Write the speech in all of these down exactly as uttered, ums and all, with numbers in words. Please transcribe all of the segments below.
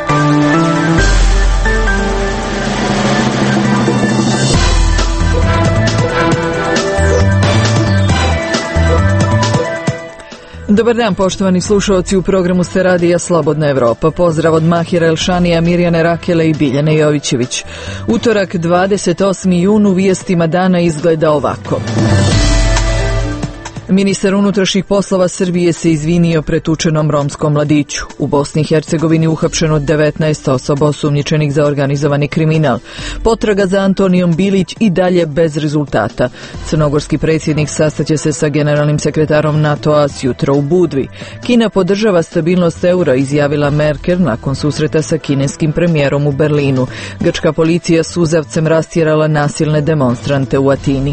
Dobar dan, poštovani slušalci, u programu se radija Slobodna Evropa. Pozdrav od Mahira Elšanija, Mirjane Rakele i Biljane Jovićević. Utorak, dvadeset osmi jun, u vijestima dana izgleda ovako. Ministar unutrašnjih poslova Srbije se izvinio pretučenom romskom mladiću. U Bosni i Hercegovini uhapšeno devetnaest osoba osumnjičenih za organizovani kriminal. Potraga za Antonijom Bilić i dalje bez rezultata. Crnogorski predsjednik sastaće se sa generalnim sekretarom NATO-a sjutra u Budvi. Kina podržava stabilnost eura, izjavila Merkel nakon susreta sa kineskim premijerom u Berlinu. Grčka policija suzavcem rastjerala nasilne demonstrante u Atini.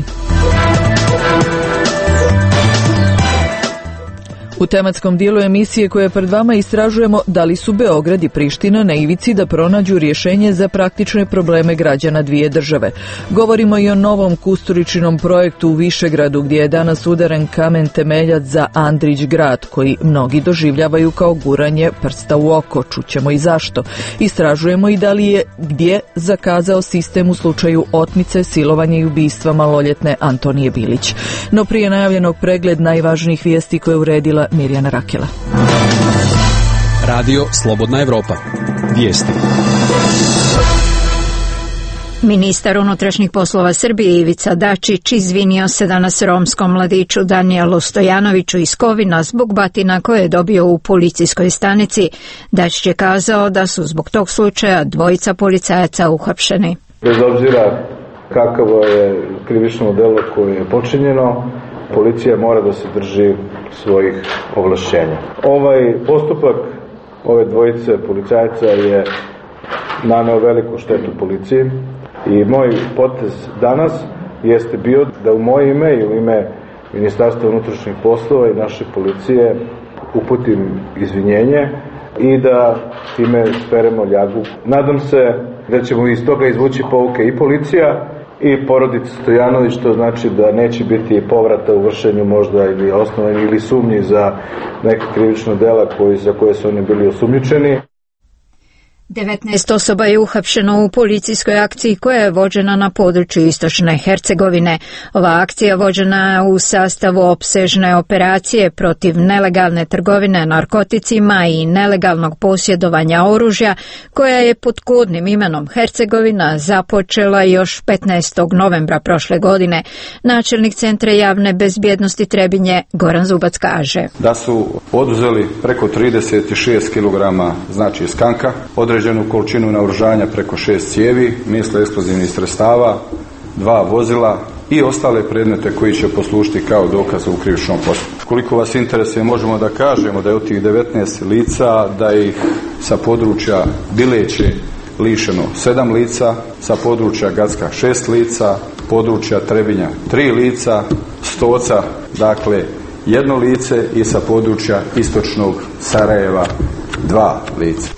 U tematskom dijelu emisije koje pred vama istražujemo da li su Beograd i Priština na ivici da pronađu rješenje za praktične probleme građana dvije države. Govorimo i o novom Kusturičinom projektu u Višegradu gdje je danas udaren kamen temeljac za Andrić grad koji mnogi doživljavaju kao guranje prsta u oko. Čućemo i zašto. Istražujemo i da li je gdje zakazao sistem u slučaju otmice, silovanja i ubistva maloljetne Antonije Bilić. No prije najavljenog pregled najvažnijih vijesti koje je uredila Mirjana Rakela. Radio Slobodna Evropa. Vijesti. Ministar unutrašnjih poslova Srbije Ivica Dačić izvinio se danas romskom mladiću Danijelu Stojanoviću iz Kovina zbog batina koje je dobio u policijskoj stanici. Dačić je kazao da su zbog tog slučaja dvojica policajaca uhapšeni. Bez obzira kakavo je krivično delo koje je počinjeno, policija mora da se drži svojih ovlašćenja. Ovaj postupak ove dvojice policajaca je naneo veliku štetu policiji i moj potez danas jeste bio da u moje ime i u ime Ministarstva unutrašnjih poslova i naše policije uputim izvinjenje i da time speremo ljagu. Nadam se da ćemo iz toga izvući pouke i policija i porodica Stojanović, to znači da neće biti povrata u vršenju možda ili osnovani ili sumnji za neke krivično dela koji, za koje su oni bili osumnjičeni. devetnaest osoba je uhapšeno u policijskoj akciji koja je vođena na području istočne Hercegovine. Ova akcija vođena je u sastavu opsežne operacije protiv nelegalne trgovine narkoticima i nelegalnog posjedovanja oružja, koja je pod kodnim imenom Hercegovina započela još petnaestog novembra prošle godine. Načelnik Centra javne bezbjednosti Trebinje Goran Zubac kaže da su oduzeli preko trideset šest kilograma znači skanka, određenu količinu naoružanja preko šest cijevi, misle eksplozivnih sredstava, dva vozila i ostale predmete koji će poslužiti kao dokaz u krivičnom postupku. Koliko vas interesuje, možemo da kažemo da je od tih devetnaest lica, da ih sa područja Bileće lišeno sedam lica, sa područja Gacka šest lica, područja Trebinja tri lica, Stoca dakle jedno lice i sa područja istočnog Sarajeva dva lica.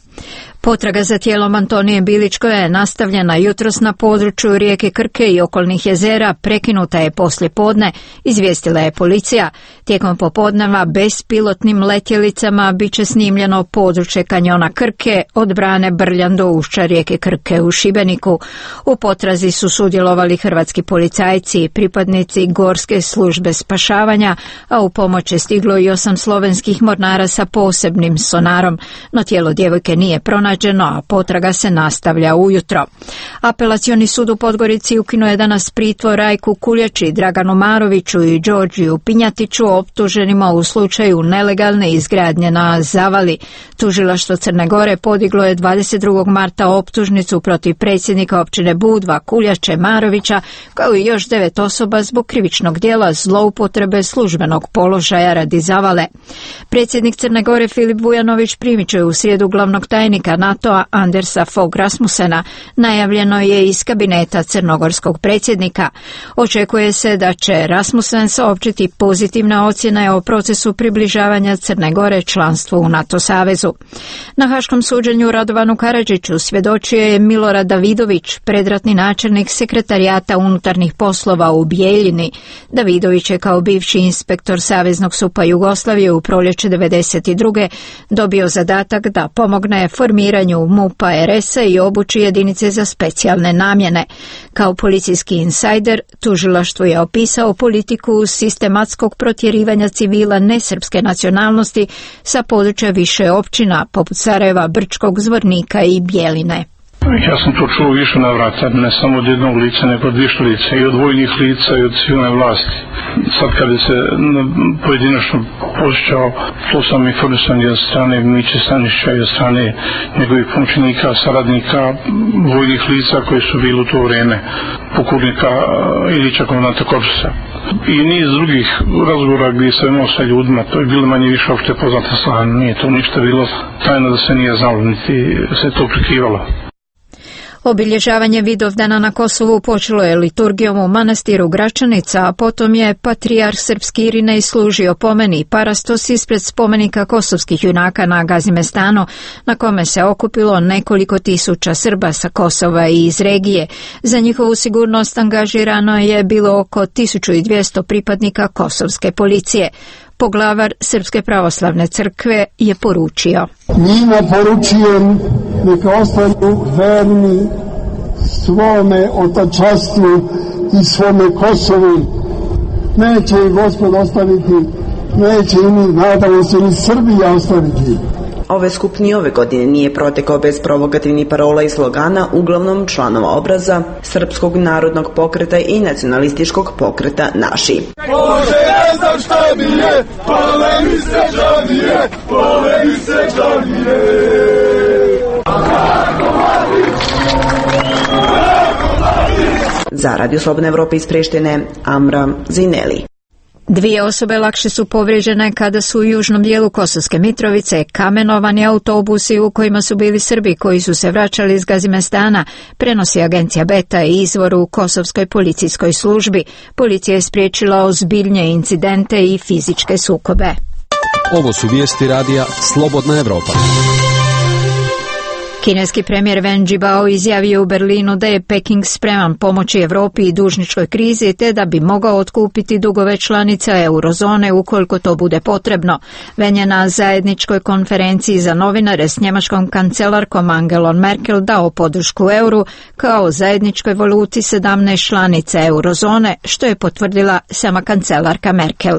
Potraga za tijelom Antonije Bilić, koja je nastavljena jutros na području rijeke Krke i okolnih jezera, prekinuta je poslije podne, izvijestila je policija. Tijekom popodneva bespilotnim letjelicama bit će snimljeno područje kanjona Krke od brane Brljan do ušća rijeke Krke u Šibeniku. U potrazi su sudjelovali hrvatski policajci i pripadnici Gorske službe spašavanja, a u pomoć je stiglo i osam slovenskih mornara sa posebnim sonarom, no tijelo djevojke nije pronađeno, a potraga se nastavlja ujutro. Apelacioni sud u Podgorici ukinuo je danas pritvor Rajku Kuljači, Draganu Maroviću i Đorđiju Pinjatiću, optuženima u slučaju nelegalne izgradnje na Zavali. Tužilaštvo Crne Gore podiglo je dvadeset drugog marta optužnicu protiv predsjednika općine Budva Kuljače Marovića, kao i još devet osoba zbog krivičnog djela zloupotrebe službenog položaja radi Zavale. Predsjednik Crne Gore Filip Vujanović primit će u srijedu glavnog tajnika NATO-a Andersa Fogh Rasmussena, najavljeno je iz kabineta crnogorskog predsjednika. Očekuje se da će Rasmussen saopćiti pozitivne ocjene o procesu približavanja Crne Gore članstvu u NATO savezu. Na haškom suđenju Radovanu Karadžiću svjedočio je Milorad Davidović, predratni načelnik sekretarijata unutarnjih poslova u Bijeljini. Davidović je kao bivši inspektor Saveznog SUP-a Jugoslavije u proljeće devedeset druge dobio zadatak da pomogne formiranju formiranju MUP-a R S-a i obuči jedinice za specijalne namjene. Kao policijski insajder, tužilaštvo je opisao politiku sistematskog protjerivanja civila nesrpske nacionalnosti sa područja više općina, poput Sarajeva, Brčkog, Zvornika i Bjeline. Ja sam to čuo više navrata, ne samo od jednog lica, nego od više lica, i od vojnih lica i od civilne vlasti. Sad kada se pojedinačno posjećao, to sam informisan i od strane Miće Stanišića i od strane njegovih pomoćnika, saradnika, vojnih lica koji su bili u to vrijeme, pokojnika Ilića, komandanta korpusa. I niz drugih razgovora gdje sam imao sa ljudima, to je bilo manje više opšte poznata stvar, nije to ništa bilo tajno da se nije znalo, niti se to prikrivalo. Obilježavanje Vidovdana na Kosovu počelo je liturgijom u manastiru Gračanica, a potom je patrijarh srpski Irinej služio pomeni i parastos ispred spomenika kosovskih junaka na Gazimestanu, na kome se okupilo nekoliko tisuća Srba sa Kosova i iz regije. Za njihovu sigurnost angažirano je bilo oko tisuću dvjesto pripadnika kosovske policije. Poglavar Srpske pravoslavne crkve je poručio: njima poručujem neka ostanu verni svome otačanstvu i svome Kosovu. Neće ih Gospod ostaviti, neće i mi, nadamo se, ni Srbija ostaviti. Ovaj skup ni ove godine nije protekao bez provokativnih parola i slogana, uglavnom članova obraza Srpskog narodnog pokreta i nacionalističkog pokreta Naši. Bože, ne znam šta mi je, pole mi se džavije, pole mi se džavije. Za Radio Slobodne Evrope iz Prištine, Amra Zineli. Dvije osobe lakše su povrijeđene kada su u južnom dijelu Kosovske Mitrovice kamenovani autobusi u kojima su bili Srbi koji su se vraćali iz Gazimestana, prenosi agencija Beta i izvor u kosovskoj policijskoj službi. Policija je spriječila ozbiljnije incidente i fizičke sukobe. Ovo su vijesti radija Slobodna Evropa. Kineski premijer Wen Jiabao izjavio u Berlinu da je Peking spreman pomoći Europi i dužničkoj krizi, te da bi mogao otkupiti dugove članica eurozone ukoliko to bude potrebno. Wen je na zajedničkoj konferenciji za novinare s njemačkom kancelarkom Angelom Merkel dao podršku euru kao zajedničkoj valuti sedamnaest članica eurozone, što je potvrdila sama kancelarka Merkel.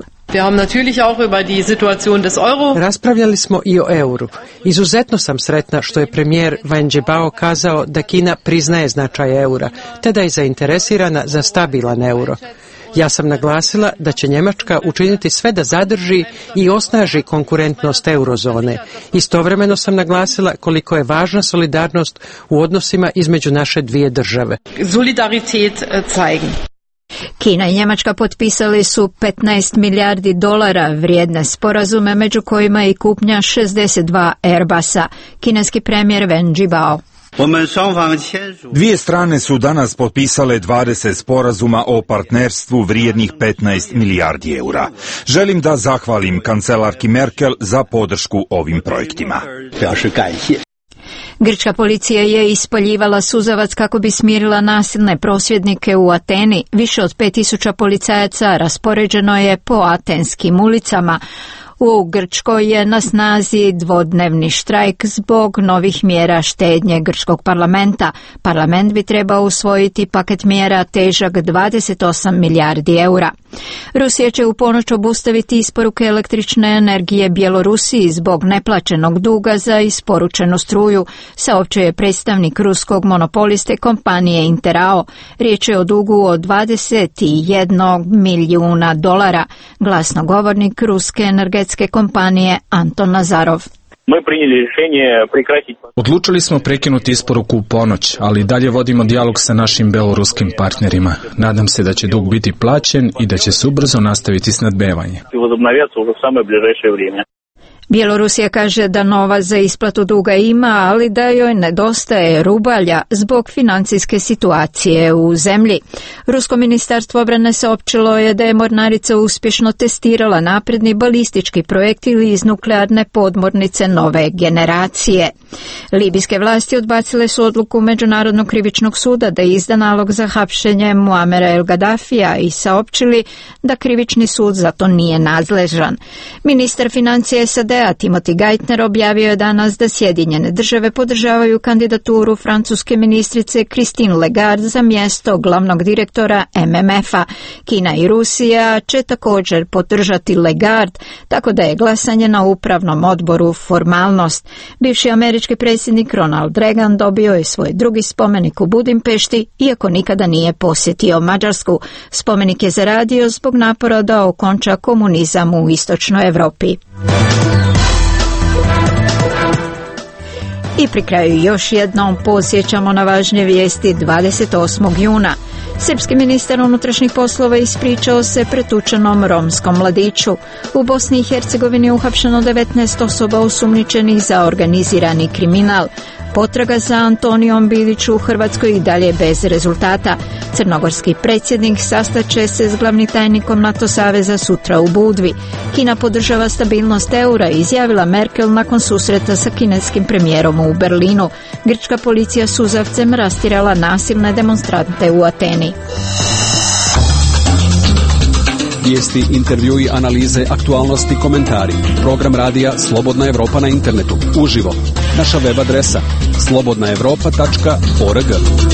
Raspravljali smo i o euru. Izuzetno sam sretna što je premijer Wen Jiabao kazao da Kina priznaje značaj eura, te da je zainteresirana za stabilan euro. Ja sam naglasila da će Njemačka učiniti sve da zadrži i osnaži konkurentnost eurozone. Istovremeno sam naglasila koliko je važna solidarnost u odnosima između naše dvije države. Solidaritet zeigen. Kina i Njemačka potpisali su petnaest milijardi dolara vrijedne sporazume, među kojima i kupnja šezdeset dva Airbusa. Kineski premijer Wen Jiabao. Dvije strane su danas potpisale dvadeset sporazuma o partnerstvu vrijednih petnaest milijardi eura. Želim da zahvalim kancelarki Merkel za podršku ovim projektima. Grčka policija je ispaljivala suzavac kako bi smirila nasilne prosvjednike u Ateni. Više od pet tisuća policajaca raspoređeno je po atenskim ulicama. U Grčkoj je na snazi dvodnevni štrajk zbog novih mjera štednje grčkog parlamenta. Parlament bi trebao usvojiti paket mjera težak dvadeset osam milijardi eura. Rusija će u ponoć obustaviti isporuke električne energije Bjelorusiji zbog neplaćenog duga za isporučenu struju, saopćio je predstavnik ruskog monopoliste kompanije Interao. Riječ je o dugu od dvadeset jedan milijuna dolara, glasnogovornik ruske energetske kompanije Anton Nazarov. Odlučili smo prekinuti isporuku u ponoć, ali dalje vodimo dijalog sa našim beloruskim partnerima. Nadam se da će dug biti plaćen i da će se ubrzo nastaviti snabdevanje. Bjelorusija kaže da novac za isplatu duga ima, ali da joj nedostaje rubalja zbog financijske situacije u zemlji. Rusko ministarstvo obrane saopćilo je da je mornarica uspješno testirala napredni balistički projektil iz nuklearne podmornice nove generacije. Libijske vlasti odbacile su odluku Međunarodnog krivičnog suda da izda nalog za hapšenje Muamera El Gaddafija i saopćili da krivični sud za to nije nadležan. Ministar financija S A D a Timothy Geithner objavio je danas da Sjedinjene države podržavaju kandidaturu francuske ministrice Christine Lagarde za mjesto glavnog direktora M M F-a. Kina i Rusija će također podržati Lagarde, tako da je glasanje na upravnom odboru formalnost. Bivši američki predsjednik Ronald Reagan dobio je svoj drugi spomenik u Budimpešti, iako nikada nije posjetio Mađarsku. Spomenik je zaradio zbog napora da okonča komunizam u istočnoj Europi. I pri kraju još jednom podsjećamo na važne vijesti dvadeset osmog juna. Srpski ministar unutrašnjih poslova ispričao se pretučenom romskom mladiću. U Bosni i Hercegovini je uhapšeno devetnaest osoba osumnjičenih za organizirani kriminal. Potraga za Antonijom Biliću u Hrvatskoj i dalje bez rezultata. Crnogorski predsjednik sastaće se s glavnim tajnikom NATO saveza sutra u Budvi. Kina podržava stabilnost eura, izjavila Merkel nakon susreta sa kineskim premijerom u Berlinu. Grčka policija suzavcem rastirala nasilne demonstrante u Ateni. Vijesti, intervjui, analize, aktualnosti, komentari. Program radija Slobodna Evropa na internetu. Uživo. Naša web adresa slobodna evropa tačka org.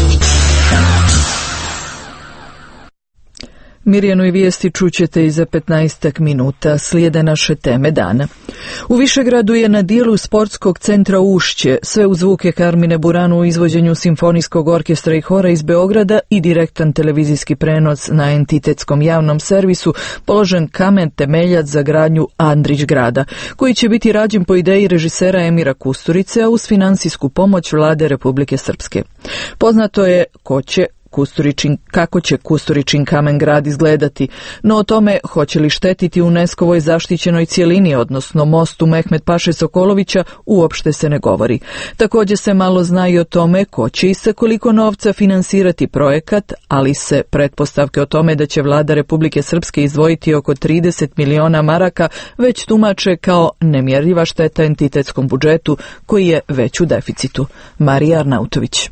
Mirjanu i vijesti čućete i za petnaestak minuta. Slijede naše teme dana. U Višegradu je na dijelu sportskog centra Ušće, sve uz zvuke Karmine Buranu u izvođenju Simfonijskog orkestra i hora iz Beograda i direktan televizijski prenos na entitetskom javnom servisu, položen kamen temeljac za gradnju Andrić grada, koji će biti rađen po ideji režisera Emira Kusturice, a uz finansijsku pomoć vlade Republike Srpske. Poznato je ko će Kusturičin, kako će Kusturičin kamen grad izgledati, no o tome hoće li štetiti UNESCO-voj zaštićenoj cjelini, odnosno mostu Mehmet Paše Sokolovića, uopšte se ne govori. Također se malo zna i o tome ko će i sa koliko novca finansirati projekat, ali se pretpostavke o tome da će vlada Republike Srpske izdvojiti oko trideset miliona maraka već tumače kao nemjerljiva šteta entitetskom budžetu koji je već u deficitu. Marija Arnautović.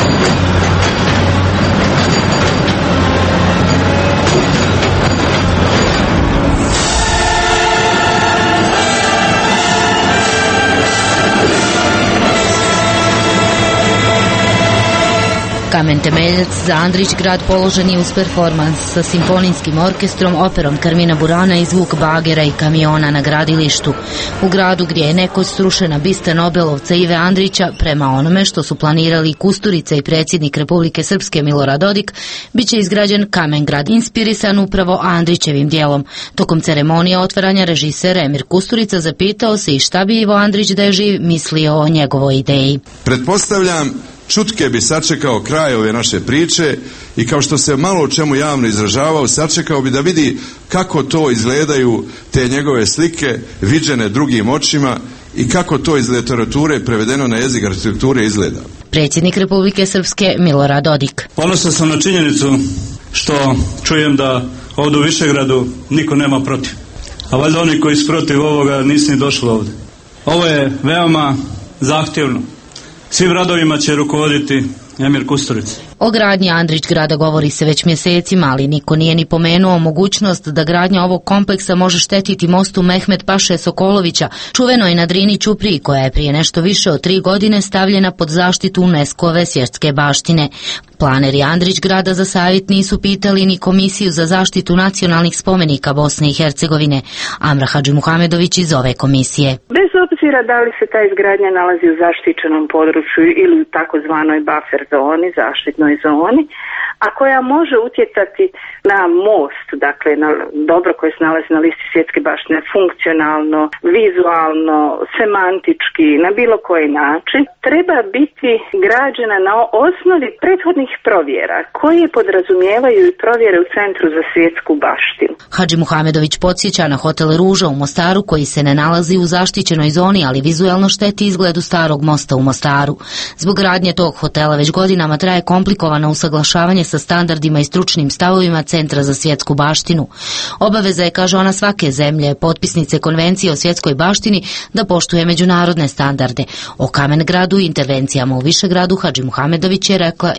Kamen temeljac za Andrić grad položen je uz performans sa simfonijskim orkestrom, operom Karmina Burana i zvuk bagera i kamiona na gradilištu. U gradu gdje je nekoć srušena bista Nobelovca Ive Andrića, prema onome što su planirali Kusturica i predsjednik Republike Srpske Milorad Dodik, bit će izgrađen kamen grad, inspirisan upravo Andrićevim dijelom. Tokom ceremonije otvaranja režiser Emir Kusturica zapitao se i šta bi Ivo Andrić da je živ mislio o njegovoj ideji. Pretpostavljam čutke bi sačekao kraj ove naše priče i kao što se malo o čemu javno izražavao, sačekao bi da vidi kako to izgledaju te njegove slike viđene drugim očima i kako to iz literature prevedeno na jezik arhitekture izgleda. Predsjednik Republike Srpske Milorad Dodik. Ponosan sam na činjenicu što čujem da ovdje u Višegradu niko nema protiv. A valjda oni koji su protiv ovoga nisu ni došli ovdje. Ovo je veoma zahtjevno. Svim radovima će rukovoditi Emir Kusturica. O gradnji Andrić grada govori se već mjesecima, ali niko nije ni pomenuo mogućnost da gradnja ovog kompleksa može štetiti mostu Mehmet Paše Sokolovića, čuvenoj na Drini Ćupriji, koja je prije nešto više od tri godine stavljena pod zaštitu UNESCO-ve svjetske baštine. Planeri Andrić grada za savjet nisu pitali ni Komisiju za zaštitu nacionalnih spomenika Bosne i Hercegovine. Amra Hadžimuhamedović iz ove komisije. Bez obzira da li se ta izgradnja nalazi u zaštićenom području ili u takozvanoj buffer zoni, zaštitnoj zoni, a koja može utjecati na most, dakle na dobro koje se nalazi na listi svjetske baštine, funkcionalno, vizualno, semantički, na bilo koji način, treba biti građena na osnovi prethodnih provjera koje podrazumijevaju i provjere u Centru za svjetsku baštinu. Hadžimuhamedović podsjeća na hotel Ruža u Mostaru, koji se ne nalazi u zaštićenoj zoni, ali vizuelno šteti izgledu starog mosta u Mostaru. Zbog gradnje tog hotela već godinama traje komplikovano usaglašavanje sa standardima i stručnim stavovima Centra za svjetsku baštinu. Obaveza je, kaže ona, svake zemlje, potpisnice konvencije o svjetskoj baštini, da poštuje međunarodne standarde. O kamen gradu i intervencijama u Višegradu Hadžimuhamedović je rekla i lični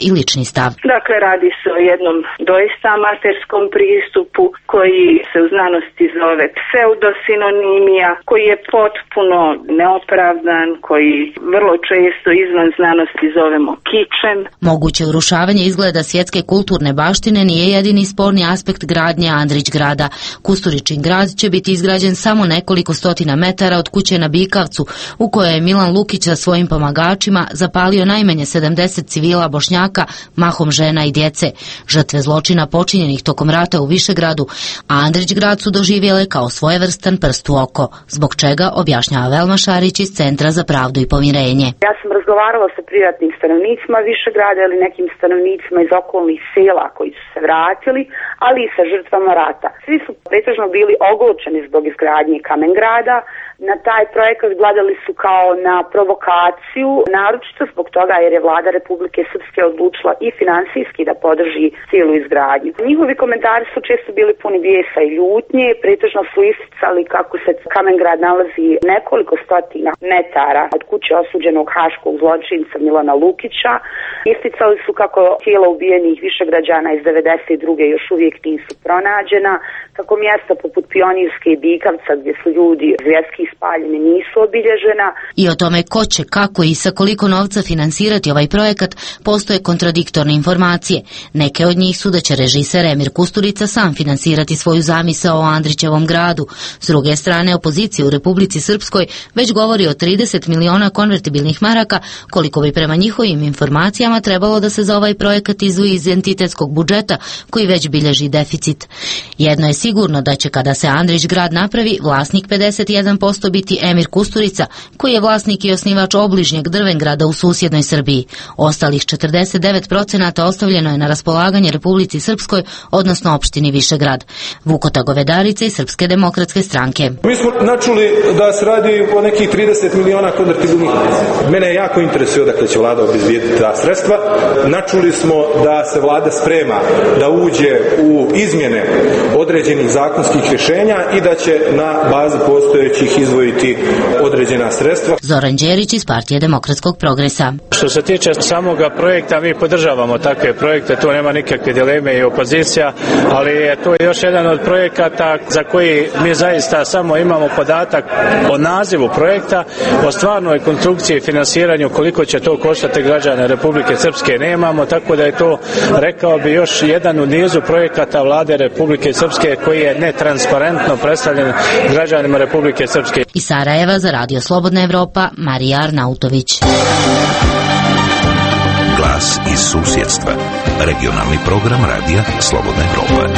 pogrešni stav. Dakle, radi se o jednom doista amaterskom pristupu koji se u znanosti zove pseudosinonimija, koji je potpuno neopravdan, koji vrlo često izvan znanosti zovemo kičem. Moguće urušavanje izgleda svjetske kulturne baštine nije jedini sporni aspekt gradnje Andrić grada. Kusturičin grad će biti izgrađen samo nekoliko stotina metara od kuće na Bikavcu, u kojoj je Milan Lukić sa svojim pomagačima zapalio najmanje sedamdeset civila Bošnjaka, mahom žena i djece, žrtve zločina počinjenih tokom rata u Višegradu, a Andrić grad su doživjele kao svojevrstan prst u oko, zbog čega objašnjava Velma Šarić iz Centra za pravdu i pomirenje. Ja sam razgovarala sa privatnim stanovnicima Višegrada ili nekim stanovnicima iz okolnih sela koji su se vratili, ali i sa žrtvama rata. Svi su pretežno bili ogorčeni zbog izgradnje Kamen grada. Na taj projekat gledali su kao na provokaciju, naročito zbog toga jer je vlada Republike Srpske odlučila i finansijski da podrži cijelu izgradnju. Njihovi komentari su često bili puni bijesa i ljutnje, pretežno su isticali kako se Kamen grad nalazi nekoliko stotina metara od kuće osuđenog haškog zločinca Milana Lukića. Isticali su kako tijela ubijenih Višegrađana iz devedeset druge još uvijek nisu pronađena, kako mjesta poput Pionirske i Bikavca gdje su ljudi zvjerski spaljeni nisu obilježena. I o tome ko će, kako i sa koliko novca finansirati ovaj projekat postoje kontradiktorne informacije. Neke od njih su da će režiser Emir Kusturica sam finansirati svoju zamisao o Andrićevom gradu. S druge strane, opozicija u Republici Srpskoj već govori o trideset miliona konvertibilnih maraka, koliko bi prema njihovim informacijama trebalo da se za ovaj projekat izdvoji iz entitetskog budžeta, koji već bilježi deficit. Jedno je sigurno da će kada se Andrić grad napravi, vlasnik pedeset jedan posto biti Emir Kusturica, koji je vlasnik i osnivač obližnjeg Drvengrada u susjednoj Srbiji. Ostalih četrdeset devet posto ostavljeno je na raspolaganje Republici Srpskoj, odnosno opštini Višegrad. Vukota Govedarica iz Srpske demokratske stranke. Mi smo načuli da se radi o nekih trideset miliona konvertibilnih. Mene je jako interesuje odakle će vlada obezbijediti ta sredstva. Načuli smo da se vlada sprema da uđe u izmjene određenih zakonskih rješenja i da će na bazi postojećih izdvojiti određena sredstva. Zoran Đerić iz Partije demokratskog progresa. Što se tiče samoga projekta, mi podržavamo takve projekte, tu nema nikakve dileme i opozicija, ali je to još jedan od projekata za koji mi zaista samo imamo podatak o nazivu projekta, o stvarnoj konstrukciji i finansiranju, koliko će to koštati građane Republike Srpske nemamo, tako da je to, rekao bi, još jedan u nizu projekata vlade Republike Srpske koji je netransparentno predstavljen građanima Republike Srpske. Iz Sarajeva za Radio Slobodna Evropa, Marija Arnautović. Glas iz susjedstva. Regionalni program Radija Slobodna Evropa.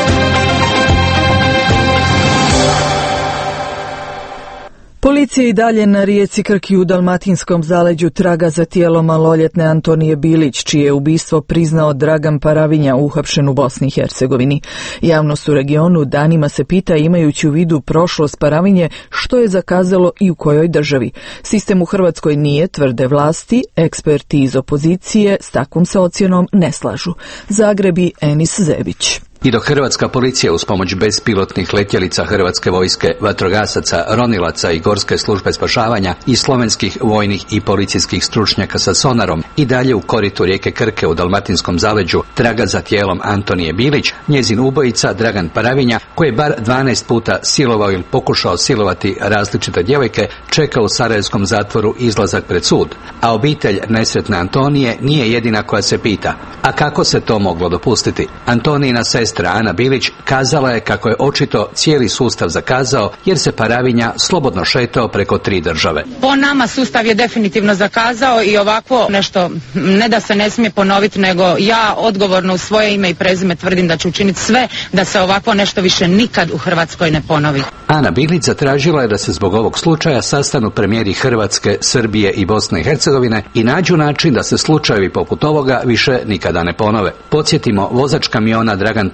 Policija i dalje na rijeci Krki u Dalmatinskom zaleđu traga za tijelom maloljetne Antonije Bilić, čije je ubistvo priznao Dragan Paravinja, uhapšen u Bosni i Hercegovini. Javnost u regionu danima se pita, imajući u vidu prošlost Paravinje, što je zakazalo i u kojoj državi. Sistem u Hrvatskoj nije, tvrde vlasti, eksperti iz opozicije s takvom se ocjenom ne slažu. Zagreb i Enis Zebić. I dok hrvatska policija uz pomoć bespilotnih letjelica hrvatske vojske, vatrogasaca, ronilaca i gorske službe spašavanja i slovenskih vojnih i policijskih stručnjaka sa sonarom i dalje u koritu rijeke Krke u Dalmatinskom zaleđu traga za tijelom Antonije Bilić, njezin ubojica Dragan Paravinja, koji je bar dvanaest puta silovao ili pokušao silovati različite djevojke, čeka u sarajevskom zatvoru izlazak pred sud. A obitelj nesretne Antonije nije jedina koja se pita, a kako se to moglo dopustiti? Antonijina sestra Ana Bilić kazala je kako je očito cijeli sustav zakazao jer se Paravinja slobodno šetao preko tri države. Po nama sustav je definitivno zakazao i ovako nešto ne da se ne smije ponoviti, nego ja odgovorno u svoje ime i prezime tvrdim da ću učiniti sve da se ovako nešto više nikad u Hrvatskoj ne ponovi. Ana Bilić zatražila je da se zbog ovog slučaja sastanu premijeri Hrvatske, Srbije i Bosne i Hercegovine i nađu način da se slučajevi poput ovoga više nikada ne ponove. Podsjetimo, vozač kamiona Dragan Paravinja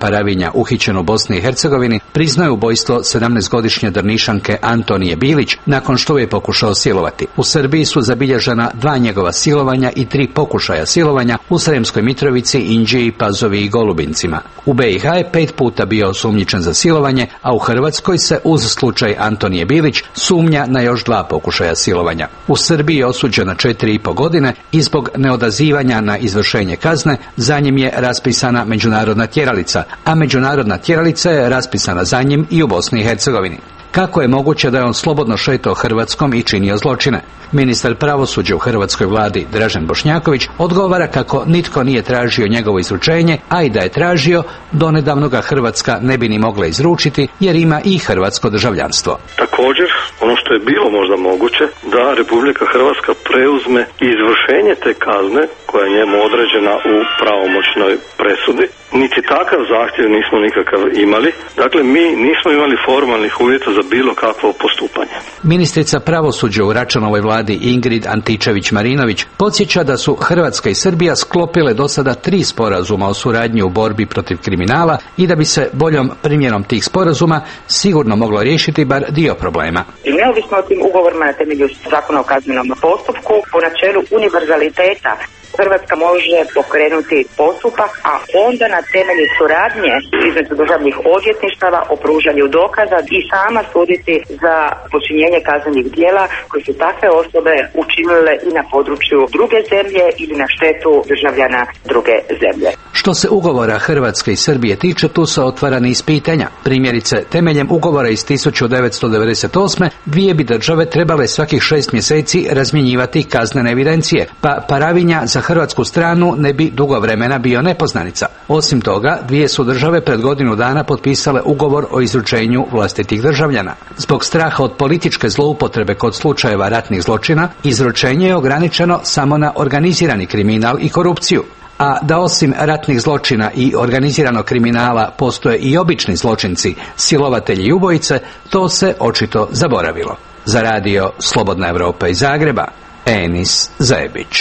Paravinja uhićen u Bosni i Hercegovini, priznao je ubojstvo sedamnaestogodišnje Drnišanke Antonije Bilić nakon što je pokušao silovati. U Srbiji su zabilježena dva njegova silovanja i tri pokušaja silovanja u Sremskoj Mitrovici, Inđiji, Pazovi i Golubincima. U B i H je pet puta bio osumnjičen za silovanje, a u Hrvatskoj se uz slučaj Antonije Bilić sumnja na još dva pokušaja silovanja. U Srbiji je osuđen na četiri i po godine i zbog neodazivanja na izvršenje kazne za njim je raspisana međunarodna tjeralica, a međunarodna tjeralica je raspisana za njim i u Bosni i Hercegovini. Kako je moguće da je on slobodno šetao Hrvatskom i činio zločine? Ministar pravosuđa u hrvatskoj vladi Dražen Bošnjaković odgovara kako nitko nije tražio njegovo izručenje, a i da je tražio, donedavno ga Hrvatska ne bi ni mogla izručiti jer ima i hrvatsko državljanstvo. Također, ono što je bilo možda moguće, da Republika Hrvatska preuzme izvršenje te kazne koja je njemu određena u pravomoćnoj presudi. Niti takav zahtjev nismo nikakav imali. Dakle, mi nismo imali formalnih uvjeta za bilo kakvo postupanje. Ministrica pravosuđa u Račanovoj vladi Ingrid Antičević-Marinović podsjeća da su Hrvatska i Srbija sklopile do sada tri sporazuma o suradnji u borbi protiv kriminala i da bi se boljom primjenom tih sporazuma sigurno moglo riješiti bar dio problema. I neovisno o tim ugovorima na temelju zakona o kaznenom postupku, po načelu univerzaliteta, Hrvatska može pokrenuti postupak, a onda na temelju suradnje između državnih odvjetništava o pružanju dokaza i sama suditi za počinjenje kaznenih djela koji su takve osobe učinile i na području druge zemlje ili na štetu državljana druge zemlje. Što se ugovora Hrvatske i Srbije tiče, tu se otvara niz pitanja. Primjerice, temeljem ugovora iz tisuću devetsto devedeset osme dvije bi države trebale svakih šest mjeseci razmjenjivati kaznene evidencije, pa Paravinja za hrvatsku stranu ne bi dugo vremena bio nepoznanica. Osim toga, dvije su države pred godinu dana potpisale ugovor o izručenju vlastitih državljana. Zbog straha od političke zloupotrebe kod slučajeva ratnih zločina, izručenje je ograničeno samo na organizirani kriminal i korupciju. A da osim ratnih zločina i organiziranog kriminala postoje i obični zločinci, silovatelji i ubojice, to se očito zaboravilo. Za radio Slobodna Evropa iz Zagreba, Enis Zajebić.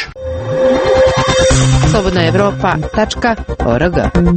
slobodna evropa tačka org.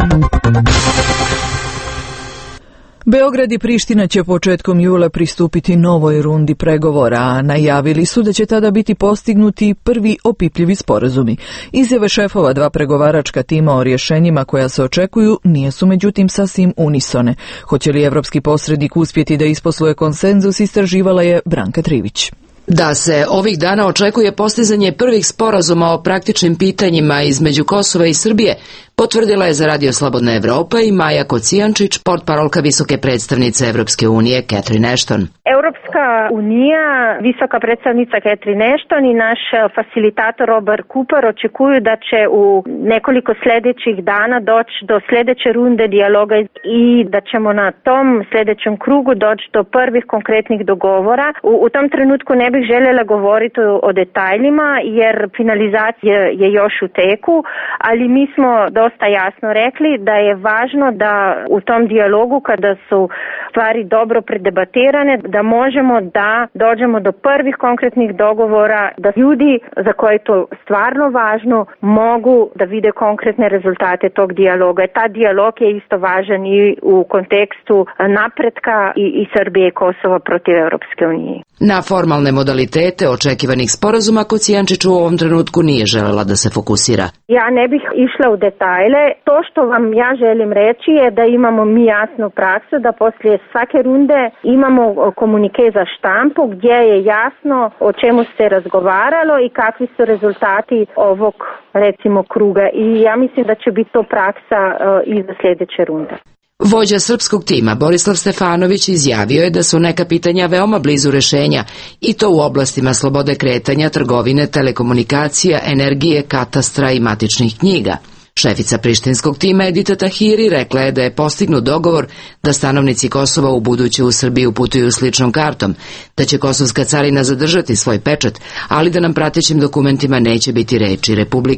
Beograd i Priština će početkom jula pristupiti novoj rundi pregovora, a najavili su da će tada biti postignuti prvi opipljivi sporazumi. Izjave šefova dva pregovaračka tima o rješenjima koja se očekuju nisu međutim sasvim unisone. Hoće li evropski posrednik uspjeti da isposluje konsenzus, istraživala je Branka Trivić. Da se ovih dana očekuje postizanje prvih sporazuma o praktičnim pitanjima između Kosova i Srbije, potvrdila je za radio Slobodna Evropa i Maja Kocijančić, portparolka visoke predstavnice Evropske unije Catherine Ashton. Europska unija, visoka predstavnica Catherine Ashton i naš facilitator Robert Cooper očekuju da će u nekoliko sljedećih dana doći do sljedeće runde dijaloga i da ćemo na tom sljedećem krugu doći do prvih konkretnih dogovora. U, u tom trenutku ne bih željela govoriti o, o detaljima jer finalizacija je još u teku, ali mi smo dosta jasno rekli da je važno da u tom dijalogu kada su stvari dobro predebatirane, da možemo da dođemo do prvih konkretnih dogovora, da ljudi za koje je to stvarno važno mogu da vide konkretne rezultate tog dijaloga. Ta dijalog je isto važan i u kontekstu napretka i, i Srbije i Kosova protiv Europske unije. Na formalne modalitete očekivanih sporazuma Kocijančić u ovom trenutku nije želela da se fokusira. Ja ne bih išla u detalje. To što vam ja želim reći je da imamo mi jasnu praksu da poslije svake runde imamo komunike za štampu gdje je jasno o čemu se razgovaralo i kakvi su rezultati ovog recimo kruga i ja mislim da će biti to praksa uh, i za sljedeće runde. Vođa srpskog tima Borislav Stefanović izjavio je da su neka pitanja veoma blizu rješenja i to u oblastima slobode kretanja, trgovine, telekomunikacija, energije, katastra i matičnih knjiga. Šefica prištinskog tima Edita Tahiri rekla je da je postignut dogovor da stanovnici Kosova u buduće u Srbiju putuju s ličnom kartom, da će kosovska carina zadržati svoj pečat, ali da nam pratećim dokumentima neće biti reči Republika.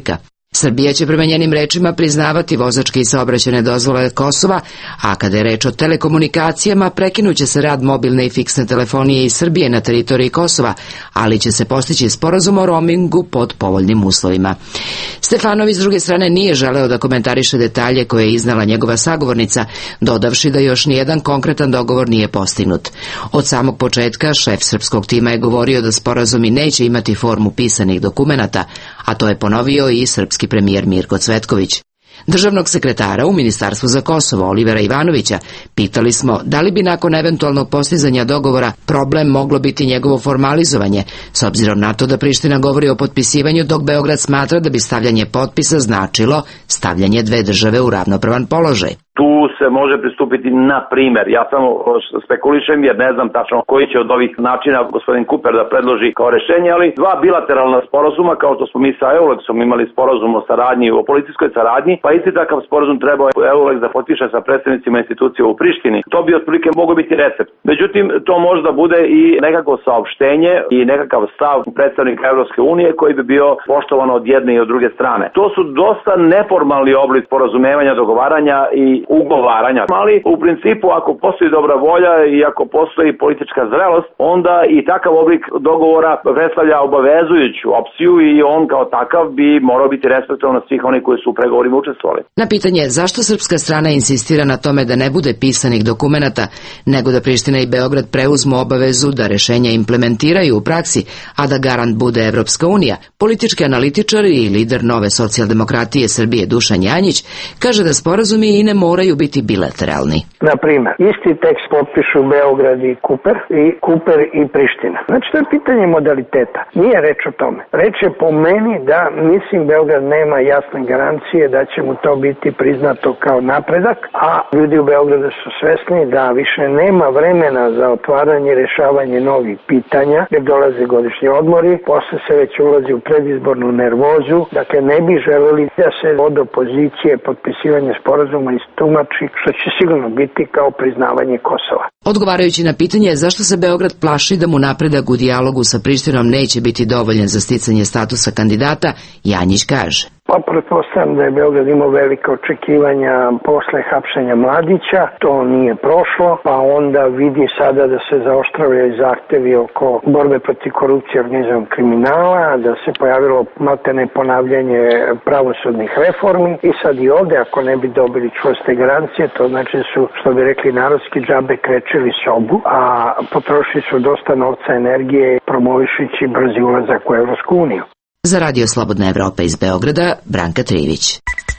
Srbija će prema njenim rečima priznavati vozačke i saobraćajne dozvole Kosova, a kada je reč o telekomunikacijama, prekinuće se rad mobilne i fiksne telefonije iz Srbije na teritoriji Kosova, ali će se postići sporazum o roamingu pod povoljnim uslovima. Stefanović s druge strane nije želeo da komentariše detalje koje je iznala njegova sagovornica, dodavši da još nijedan konkretan dogovor nije postignut. Od samog početka šef srpskog tima je govorio da sporazumi neće imati formu pisanih dokumenata, a to je ponovio i srpski premijer Mirko Cvetković. Državnog sekretara u Ministarstvu za Kosovo Olivera Ivanovića pitali smo da li bi nakon eventualnog postizanja dogovora problem moglo biti njegovo formalizovanje, s obzirom na to da Priština govori o potpisivanju, dok Beograd smatra da bi stavljanje potpisa značilo stavljanje dve države u ravnopravan položaj. Tu se može pristupiti na primjer, ja samo spekulišem jer ne znam tačno koji će od ovih načina gospodin Kuper da predloži kao rešenje, ali dva bilateralna sporazuma, kao što smo mi sa Eulexom imali sporazum o saradnji, o policijskoj saradnji, pa isti takav sporazum trebao je Eulex da potpiše sa predstavnicima institucija u Prištini. To bi otprilike mogao biti recept. Međutim, to može da bude i nekako saopštenje i nekakav stav predstavnika Evropske unije koji bi bio poštovan od jedne i od druge strane. To su dosta neformalni oblik sporazumevanja, dogovaranja i ugovaranja, ali u principu ako postoji dobra volja i ako postoji politička zrelost, onda i takav oblik dogovora predstavlja obavezujuću opciju i on kao takav bi morao biti respektovan od svih onih koji su u pregovorima učestvovali. Na pitanje zašto srpska strana insistira na tome da ne bude pisanih dokumenata, nego da Priština i Beograd preuzmu obavezu da rešenja implementiraju u praksi, a da garant bude Evropska unija, politički analitičar i lider Nove socijaldemokratije Srbije Dušan Janjić kaže da sporazumi i ne moraju biti bilateralni. Na primjer, isti tekst potpišu Beograd i Kuper i Kuper i Priština. Znači, to je pitanje modaliteta. Nije reč o tome. Reč je po meni da, mislim, Beograd nema jasne garancije da će mu to biti priznato kao napredak, a ljudi u Beogradu su svesni da više nema vremena za otvaranje i rešavanje novih pitanja, jer dolaze godišnji odmori, posle se već ulazi u predizbornu nervozu, dakle ne bi želeli da se od opozicije potpisivanje sporazuma istumači, što će sigurno biti kao priznavanje Kosova. Odgovarajući na pitanje zašto se Beograd plaši da mu napredak u dijalogu sa Prištinom neće biti dovoljan za sticanje statusa kandidata, Janjić kaže. Pa pretpostavljam da je Beograd imao velike očekivanja posle hapšenja Mladića, to nije prošlo, pa onda vidi sada da se zaoštravaju zahtevi oko borbe protiv korupcije i organizovanog kriminala, da se pojavilo maltene ponavljanje pravosudnih reformi i sad i ovde ako ne bi dobili čvrste garancije, to znači su, što bi rekli narodski, džabe krečili sobu, a potrošili su dosta novca, energije promovišući brzi ulazak u Evropsku uniju. Za Radio Slobodna Evropa iz Beograda, Branka Trivić.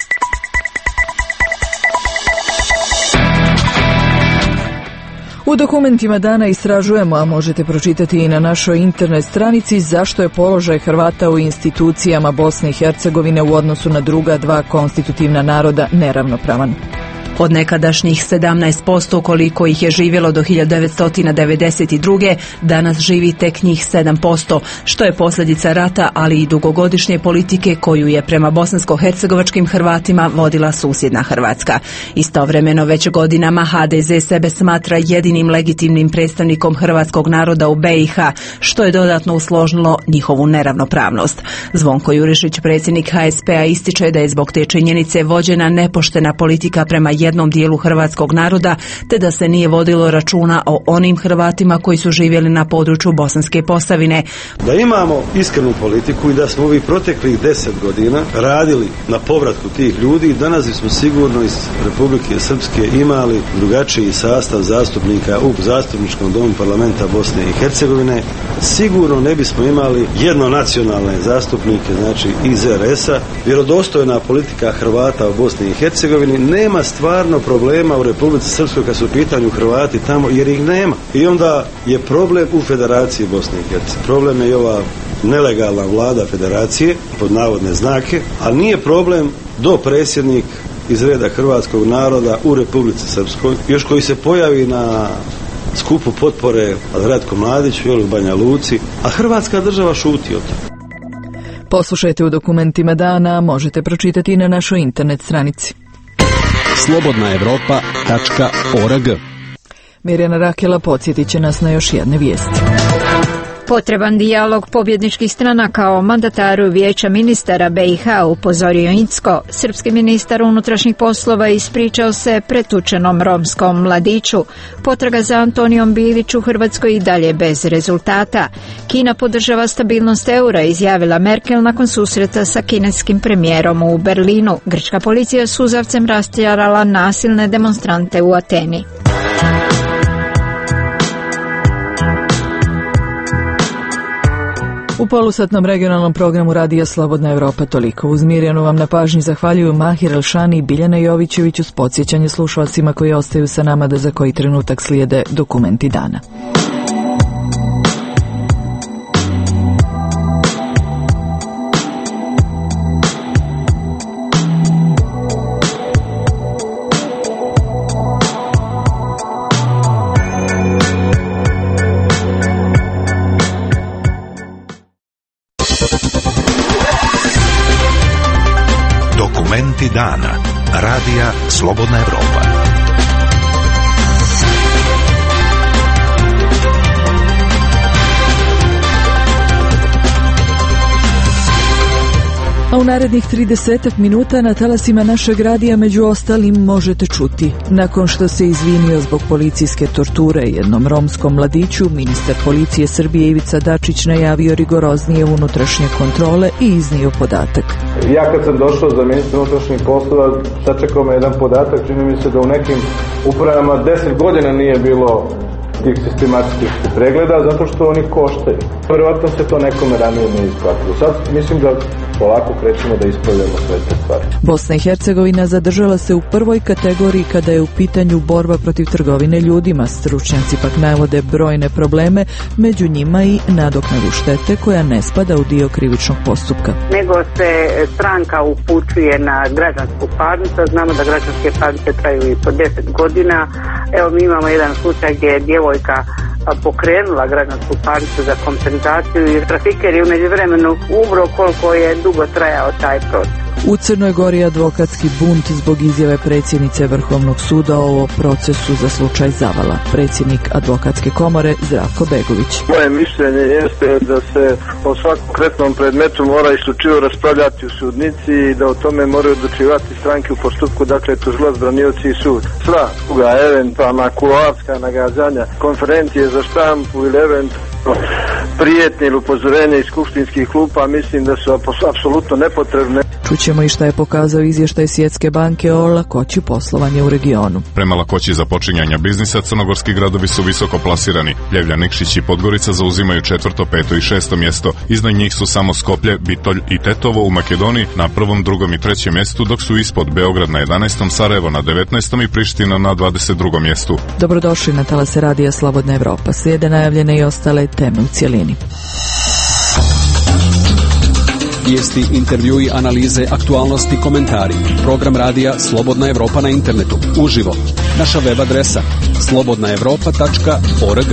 U dokumentima dana istražujemo, a možete pročitati i na našoj internet stranici, zašto je položaj Hrvata u institucijama Bosne i Hercegovine u odnosu na druga dva konstitutivna naroda neravnopravan. Od nekadašnjih sedamnaest posto koliko ih je živjelo do hiljadu devetsto devedeset druge. danas živi tek njih sedam posto, što je posljedica rata, ali i dugogodišnje politike koju je prema bosansko-hercegovačkim Hrvatima vodila susjedna Hrvatska. Istovremeno već godinama ha de ze sebe smatra jedinim legitimnim predstavnikom hrvatskog naroda u be i ha, što je dodatno usložnilo njihovu neravnopravnost. Zvonko Jurišić, predsjednik ha es pe a, ističe da je zbog te činjenice vođena nepoštena politika prema jednom dijelu hrvatskog naroda, te da se nije vodilo računa o onim Hrvatima koji su živjeli na području Bosanske Posavine. Da imamo iskrenu politiku i da smo ovih proteklih deset godina radili na povratku tih ljudi, danas smo sigurno iz Republike Srpske imali drugačiji sastav zastupnika u zastupničkom domu parlamenta Bosne i Hercegovine. Sigurno ne bismo imali jednonacionalne zastupnike, znači iz er es a. Vjerodostojna politika Hrvata u Bosni i Hercegovini, nema stvarno problema u Republici Srpskoj kad su u pitanju Hrvati tamo, jer ih nema. I onda je problem u Federaciji Bosne i Hercegovine. Problem je i ova nelegalna vlada Federacije, pod navodne znake, ali nije problem do predsjednik iz reda hrvatskog naroda u Republici Srpskoj, još koji se pojavi na skupu potpore Ratku Mladiću ili Banja Luci, a Hrvatska država šuti o tome. Poslušajte u dokumentima dana, možete pročitati na našoj internet stranici. slobodna evropa tačka org. Mirjana Rakela podsjetit će nas na još jedne vijesti. Potreban dijalog pobjedničkih stranaka o mandataru Vijeća ministara B i H, upozorio Incko. Srpski ministar unutrašnjih poslova ispričao se pretučenom romskom mladiću. Potraga za Antonijom Bilić u Hrvatskoj i dalje bez rezultata. Kina podržava stabilnost eura, izjavila Merkel nakon susreta sa kineskim premijerom u Berlinu. Grčka policija suzavcem rastjerala nasilne demonstrante u Ateni. U polusatnom regionalnom programu Radija Slobodna Evropa toliko. Uz Mirjanu vam na pažnji zahvaljuju Mahir Elšani i Biljana Jovićević, uz podsjećanje slušalcima koji ostaju sa nama da za koji trenutak slijede dokumenti dana. Dokumenti dana. Radija Slobodna Evropa. A u narednih trideset minuta na talasima našeg radija među ostalim možete čuti. Nakon što se izvinio zbog policijske torture jednom romskom mladiću, ministar policije Srbije Ivica Dačić najavio rigoroznije unutrašnje kontrole i iznio podatak. Ja kad sam došao za ministra unutrašnjih poslova, sačekao me jedan podatak, čini mi se da u nekim upravama deset godina nije bilo tih sistematskih pregleda, zato što oni koštaju. Verovatno se to nekome ranije nije isplatilo. Sad mislim da polako krećemo da ispravljamo sve te stvari. Bosna i Hercegovina zadržala se u prvoj kategoriji kada je u pitanju borba protiv trgovine ljudima. Stručnjaci pak navode brojne probleme, među njima i nadoknadu štete koja ne spada u dio krivičnog postupka. Nego se stranka upućuje na građansku parnicu, znamo da građanske parnice traju i po deset godina. Evo mi imamo jedan slučaj gdje je djevojka pokrenula građansku parnicu za kompenzaciju i trafiker je u međuvremenu umro koliko je dugo trajao taj proces. U Crnoj Gori advokatski bunt zbog izjave predsjednice Vrhovnog suda o procesu za slučaj Zavala. Predsjednik advokatske komore Zdravko Begović. Moje mišljenje jeste da se o svakom konkretnom predmetu mora isključivo raspravljati u sudnici i da o tome moraju odlučivati stranke u postupku, dakle tužilac, branioci i sud. Sva druga eventualna kuloarska nagađanja, konferencije za štampu ili eventualno prijetnje ili upozorenje iz skupštinskih klupa mislim da su apsolutno nepotrebne. Čućemo i šta je pokazao izvještaj Svjetske banke o lakoći poslovanja u regionu. Prema lakoći započinjanja biznisa, crnogorski gradovi su visoko plasirani. Ljevlja, Nikšić i Podgorica zauzimaju četvrto, peto i šesto mjesto. Iznad njih su samo Skoplje, Bitolj i Tetovo u Makedoniji na prvom, drugom i trećem mjestu, dok su ispod Beograd na jedanaestom, Sarajevo na devetnaestom i Priština na dvadeset drugom mjestu. Dobrodošli na talase Radija Slobodna Evropa. Slijede najavljene i ostale teme u cjelini. Vijesti, intervjui, analize, aktualnosti, komentari. Program radija Slobodna Evropa na internetu. Uživo. Naša web adresa slobodna evropa tačka org.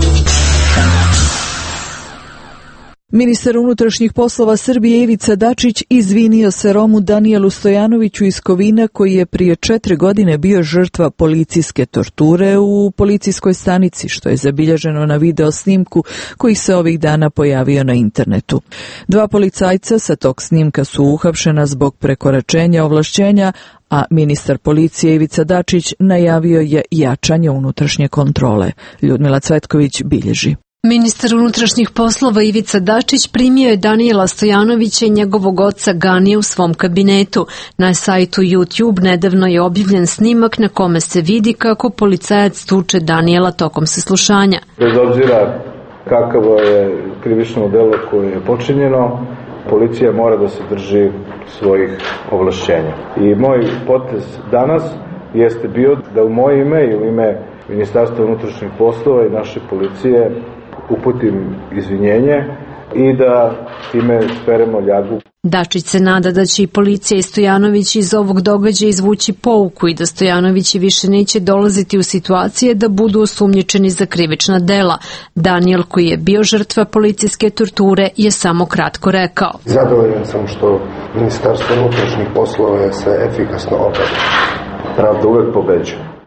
Ministar unutrašnjih poslova Srbije Ivica Dačić izvinio se Romu Danijelu Stojanoviću iz Kovina koji je prije četiri godine bio žrtva policijske torture u policijskoj stanici, što je zabilježeno na video snimku koji se ovih dana pojavio na internetu. Dva policajca sa tog snimka su uhapšena zbog prekoračenja ovlašćenja, a ministar policije Ivica Dačić najavio je jačanje unutrašnje kontrole. Ljudmila Cvetković bilježi. Ministar unutrašnjih poslova Ivica Dačić primio je Danijela Stojanovića i njegovog oca Ganije u svom kabinetu. Na sajtu YouTube nedavno je objavljen snimak na kome se vidi kako policajac tuče Danijela tokom saslušanja. Bez obzira kakavo je krivično delo koje je počinjeno, policija mora da se drži svojih ovlašćenja. I moj potez danas jeste bio da u moje ime i u ime Ministarstva unutrašnjih poslova i naše policije uputim izvinjenje i da time speremo ljagu. Dačić se nada da će i policija i Stojanović iz ovog događaja izvući pouku i da Stojanovići više neće dolaziti u situacije da budu osumnjičeni za krivična dela. Danijel, koji je bio žrtva policijske torture, je samo kratko rekao. Zadovoljan sam što Ministarstvo unutrašnjih poslova se efikasno obavlja. Pravda uvek pobeđuje.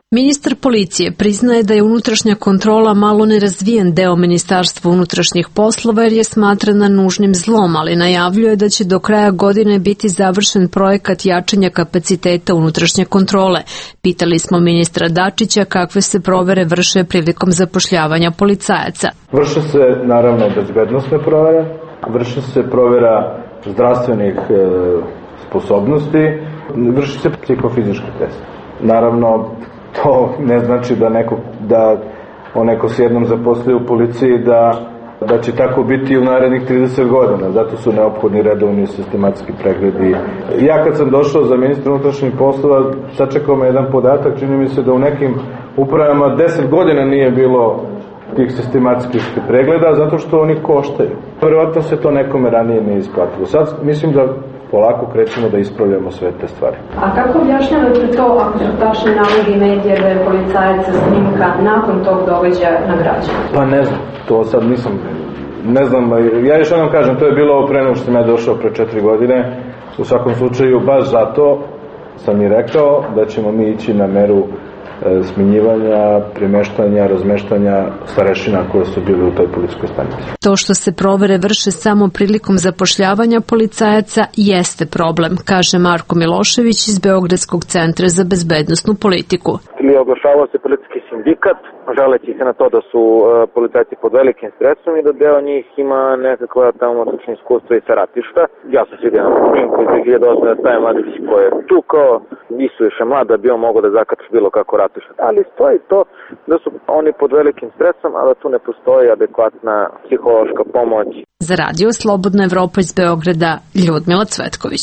Ministar policije priznaje da je unutrašnja kontrola malo nerazvijen deo Ministarstva unutrašnjih poslova jer je smatrana nužnim zlom, ali najavljuje da će do kraja godine biti završen projekat jačanja kapaciteta unutrašnje kontrole. Pitali smo ministra Dačića kakve se provere vrše prilikom zapošljavanja policajaca. Vrše se naravno bezbednosne provere, vrši se provera zdravstvenih e, sposobnosti, vrši se psihofizički test. Naravno, to ne znači da neko, da onaj ko se jednom zaposlio u policiji da, da će tako biti u narednih trideset godina. Zato su neophodni redovni sistematski pregledi. Ja kad sam došao za ministra unutrašnjih poslova, sačekao me jedan podatak, čini mi se da u nekim upravama deset godina nije bilo tih sistematskih pregleda, zato što oni koštaju. Vjerovatno se to nekome ranije nije isplatilo. Sad mislim da polako krećemo da ispravljamo sve te stvari. A kako objašnjavate to ako su tačni navodi medije da je policajac snimka nakon tog događaja nagrađen? Pa ne znam, to sad nisam, ne znam, ja još jednom kažem, to je bilo pre nego što sam ja došao pre četiri godine, u svakom slučaju baš zato sam i rekao da ćemo mi ići na meru smenjivanja, premeštanja, razmeštanja starešina koje su bili u toj policijskoj stanici. To što se provere vrše samo prilikom zapošljavanja policajaca jeste problem, kaže Marko Milošević iz Beogradskog centra za bezbednosnu politiku. Ili oglašavao se policijski sindikat, želeći se na to da su uh, policajci pod velikim stresom i da deo njih ima nekakva tamo slično iskustva i sa ratišta. Ja sam svidio na snimku iz dve hiljade osme da staje mladić koji je tu kao isuviše mlad da bi on mogao da zakači bilo kako ratišta. Ali stoji to da su oni pod velikim stresom, a da tu ne postoji adekvatna psihološka pomoć. Za radio Slobodna Evropa iz Beograda, Ljudmila Cvetković.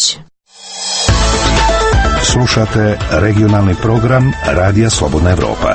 Slušate regionalni program Radija Slobodna Evropa.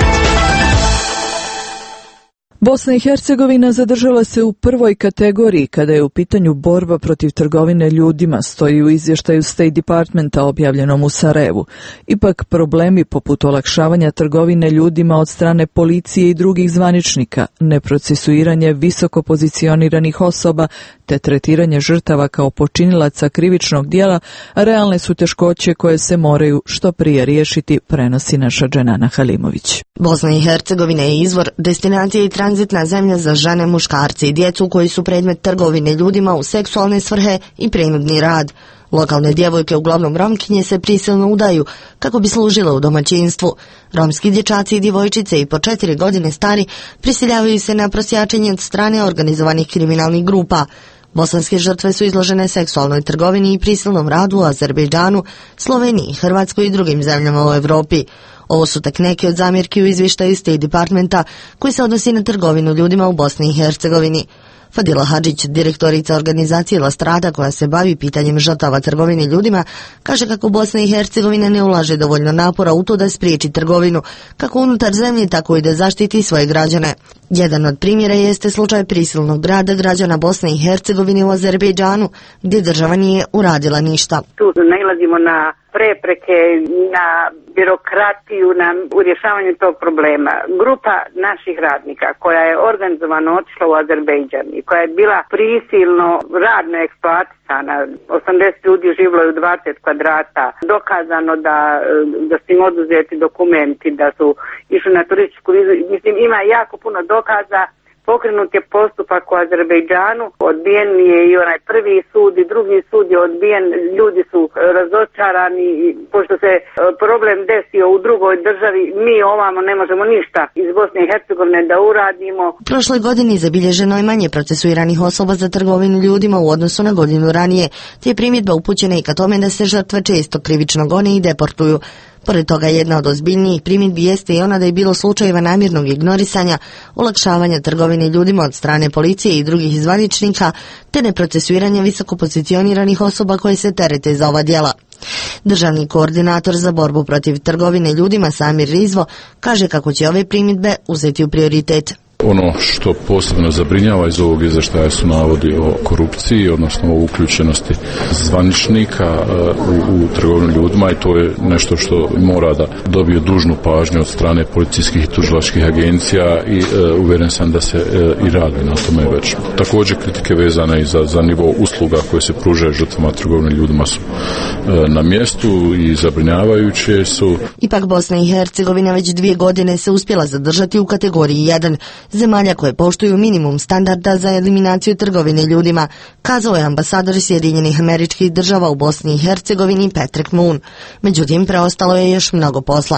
Bosna i Hercegovina zadržala se u prvoj kategoriji kada je u pitanju borba protiv trgovine ljudima, stoji u izvještaju State Departmenta objavljenom u Sarajevu. Ipak problemi poput olakšavanja trgovine ljudima od strane policije i drugih zvaničnika, neprocesuiranje visoko pozicioniranih osoba te tretiranje žrtava kao počinilaca krivičnog dijela, realne su teškoće koje se moraju što prije riješiti, prenosi naša Dženana Halimović. Bosna i Hercegovina je izvor, destinacija i tranzitna zemlja za žene, muškarce i djecu koji su predmet trgovine ljudima u seksualne svrhe i prinudni rad. Lokalne djevojke, uglavnom Romkinje, se prisilno udaju kako bi služile u domaćinstvu. Romski dječaci i djevojčice i po četiri godine stari prisiljavaju se na prosjačenje od strane organizovanih kriminalnih grupa. Bosanske žrtve su izložene seksualnoj trgovini i prisilnom radu u Azerbejdžanu, Sloveniji, Hrvatskoj i drugim zemljama u Evropi. Ovo su tek neki od zamjerki u izvještaju State Departmenta koji se odnosi na trgovinu ljudima u Bosni i Hercegovini. Fadila Hadžić, direktorica organizacije La Strada koja se bavi pitanjem žrtava trgovine ljudima, kaže kako Bosna i Hercegovina ne ulaže dovoljno napora u to da spriječi trgovinu, kako unutar zemlje, tako i da zaštiti svoje građane. Jedan od primjera jeste slučaj prisilnog rada građana Bosne i Hercegovine u Azerbejdžanu, gdje država nije uradila ništa. Tu nailazimo na prepreke, na birokratiju, na u rješavanju tog problema. Grupa naših radnika koja je organizovano otišla u Azerbejdžan i koja je bila prisilno radno eksploatisana, osamdeset ljudi živjelo u dvadeset kvadrata, dokazano da, da su im oduzeti dokumenti, da su išli na turističku vizu. Mislim, ima jako puno dokaza. Pokrenut je postupak u Azerbejdžanu, odbijen je i onaj prvi sud i drugi sud je odbijen, ljudi su razočarani, pošto se problem desio u drugoj državi, mi ovamo ne možemo ništa iz Bosne i Hercegovine da uradimo. Prošle godine zabilježeno je manje procesuiranih osoba za trgovinu ljudima u odnosu na godinu ranije, te je primjedba upućena i ka tome da se žrtve često krivično gone i deportuju. Pored toga, jedna od ozbiljnijih primjedbi jeste i ona da je bilo slučajeva namjernog ignorisanja, olakšavanja trgovine ljudima od strane policije i drugih zvaničnika, te neprocesuiranja visoko pozicioniranih osoba koje se terete za ova djela. Državni koordinator za borbu protiv trgovine ljudima Samir Rizvo kaže kako će ove primjedbe uzeti u prioritet. Ono što posebno zabrinjava iz ovog izvještaja su navodi o korupciji, odnosno o uključenosti zvaničnika u, u trgovinu ljudima, i to je nešto što mora da dobije dužnu pažnju od strane policijskih i tužilačkih agencija i e, uvjeren sam da se e, i radi na tome već. Također kritike vezane i za, za nivo usluga koje se pružaju žrtvama trgovine ljudima su e, na mjestu i zabrinjavajuće su. Ipak Bosna i Hercegovina već dvije godine se uspjela zadržati u kategoriji jedan, zemalja koje poštuju minimum standarda za eliminaciju trgovine ljudima, kazao je ambasador Sjedinjenih Američkih Država u Bosni i Hercegovini Patrick Moon. Međutim, preostalo je još mnogo posla.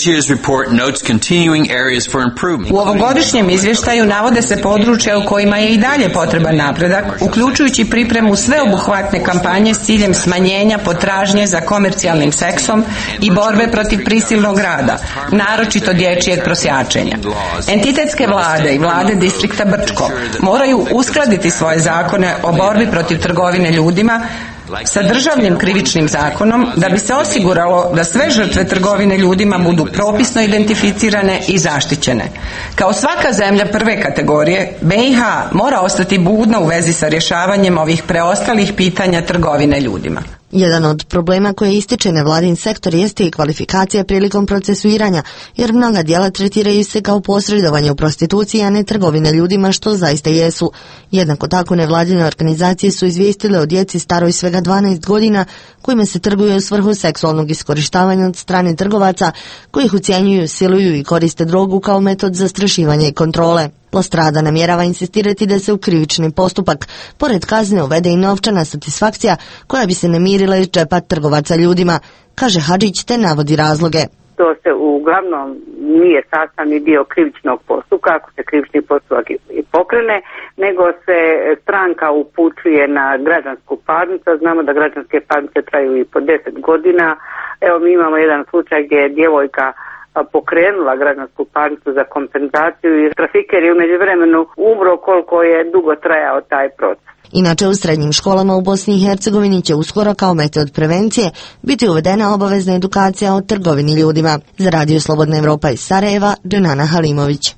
U ovogodišnjem izvještaju navode se područja u kojima je i dalje potreban napredak, uključujući pripremu sveobuhvatne kampanje s ciljem smanjenja potražnje za komercijalnim seksom i borbe protiv prisilnog rada, naročito dječjeg prosjačenja. Entitetske vlade i vlade distrikta Brčko moraju uskladiti svoje zakone o borbi protiv trgovine ljudima sa državnim krivičnim zakonom da bi se osiguralo da sve žrtve trgovine ljudima budu propisno identificirane i zaštićene. Kao svaka zemlja prve kategorije, B i H mora ostati budna u vezi sa rješavanjem ovih preostalih pitanja trgovine ljudima. Jedan od problema koje ističe nevladin sektor jeste i kvalifikacija prilikom procesuiranja, jer mnoga djela tretiraju se kao posredovanje u prostituciji, a ne trgovine ljudima, što zaista jesu. Jednako tako nevladine organizacije su izvijestile o djeci staroj svega dvanaest godina kojima se trguje u svrhu seksualnog iskorištavanja od strane trgovaca koji ih ucjenjuju, siluju i koriste drogu kao metod zastrašivanja i kontrole. Lostrada namjerava insistirati da se u krivični postupak pored kazne uvede i novčana satisfakcija koja bi se namirila iz džepa trgovaca ljudima, kaže Hadžić, te navodi razloge. To se uglavnom nije sastavni dio krivičnog postupka, ako se krivični postupak i pokrene, nego se stranka upućuje na građansku parnicu. Znamo da građanske parnice traju i po deset godina. Evo, mi imamo jedan slučaj gdje je djevojka pokrenula građansku parnicu za kompenzaciju i trafiker je u međuvremenu umro koliko je dugo trajao taj proces. Inače, u srednjim školama u Bosni i Hercegovini će uskoro kao metod prevencije biti uvedena obavezna edukacija o trgovini ljudima. Za Radio Slobodna Evropa iz Sarajeva, Dženana Halimović.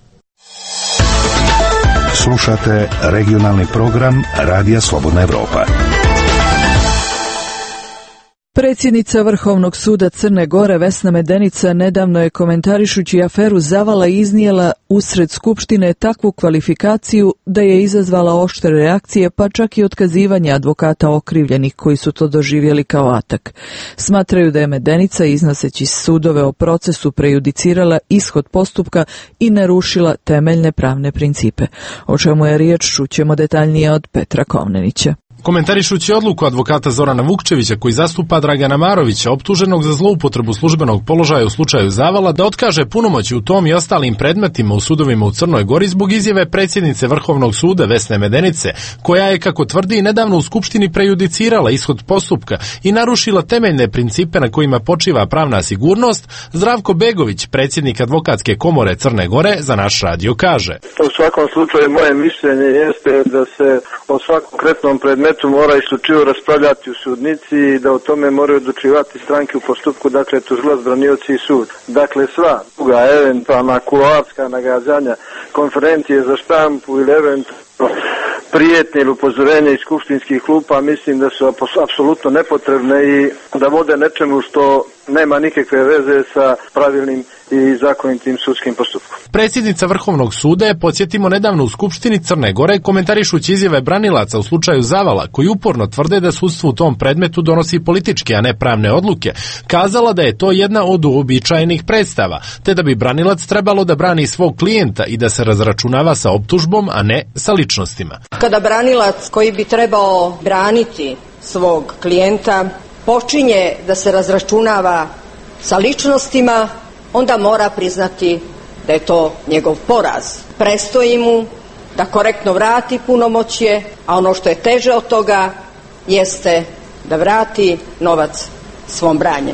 Slušate regionalni program Radija Slobodna Evropa. Predsjednica Vrhovnog suda Crne Gore Vesna Medenica nedavno je, komentarišući aferu Zavala, iznijela usred Skupštine takvu kvalifikaciju da je izazvala oštre reakcije, pa čak i otkazivanje advokata okrivljenih koji su to doživjeli kao atak. Smatraju da je Medenica, iznoseći sudove o procesu, prejudicirala ishod postupka i narušila temeljne pravne principe. O čemu je riječ, čućemo detaljnije od Petra Kovnenića. Komentarišući odluku advokata Zorana Vukčevića koji zastupa Dragana Marovića, optuženog za zloupotrebu službenog položaja u slučaju Zavala, da otkaže punomoći u tom i ostalim predmetima u sudovima u Crnoj Gori zbog izjave predsjednice Vrhovnog suda Vesne Medenice, koja je, kako tvrdi, nedavno u Skupštini prejudicirala ishod postupka i narušila temeljne principe na kojima počiva pravna sigurnost, Zdravko Begović, predsjednik Advokatske komore Crne Gore, za naš radio kaže. U svakom slučaju moje mišljenje jeste da se o svakom konkretnom predmetu mora isključivo raspravljati u sudnici i da o tome moraju odlučivati stranke u postupku, dakle tužilac, branioci i sud. Dakle, sva druga eventualna kuloarska nagađanja, konferencije za štampu ili eventualno prijetnje ili upozorenje iz skupštinskih klupa, mislim da su apsolutno nepotrebne i da vode nečemu što nema nikakve veze sa pravilnim i zakonitim sudskim postupkom. Predsjednica Vrhovnog suda je, podsjetimo, nedavno u Skupštini Crne Gore, komentarišući izjave branilaca u slučaju Zavala, koji uporno tvrde da sudstvo u tom predmetu donosi političke, a ne pravne odluke, kazala da je to jedna od uobičajenih predstava, te da bi branilac trebalo da brani svog klijenta i da se razračunava sa optužbom, a ne sa ličnostima. Kada branilac koji bi trebao braniti svog klijenta počinje da se razračunava sa ličnostima, onda mora priznati da je to njegov poraz. Prestoji mu da korektno vrati punomoćje, a ono što je teže od toga jeste da vrati novac svom branjeniku.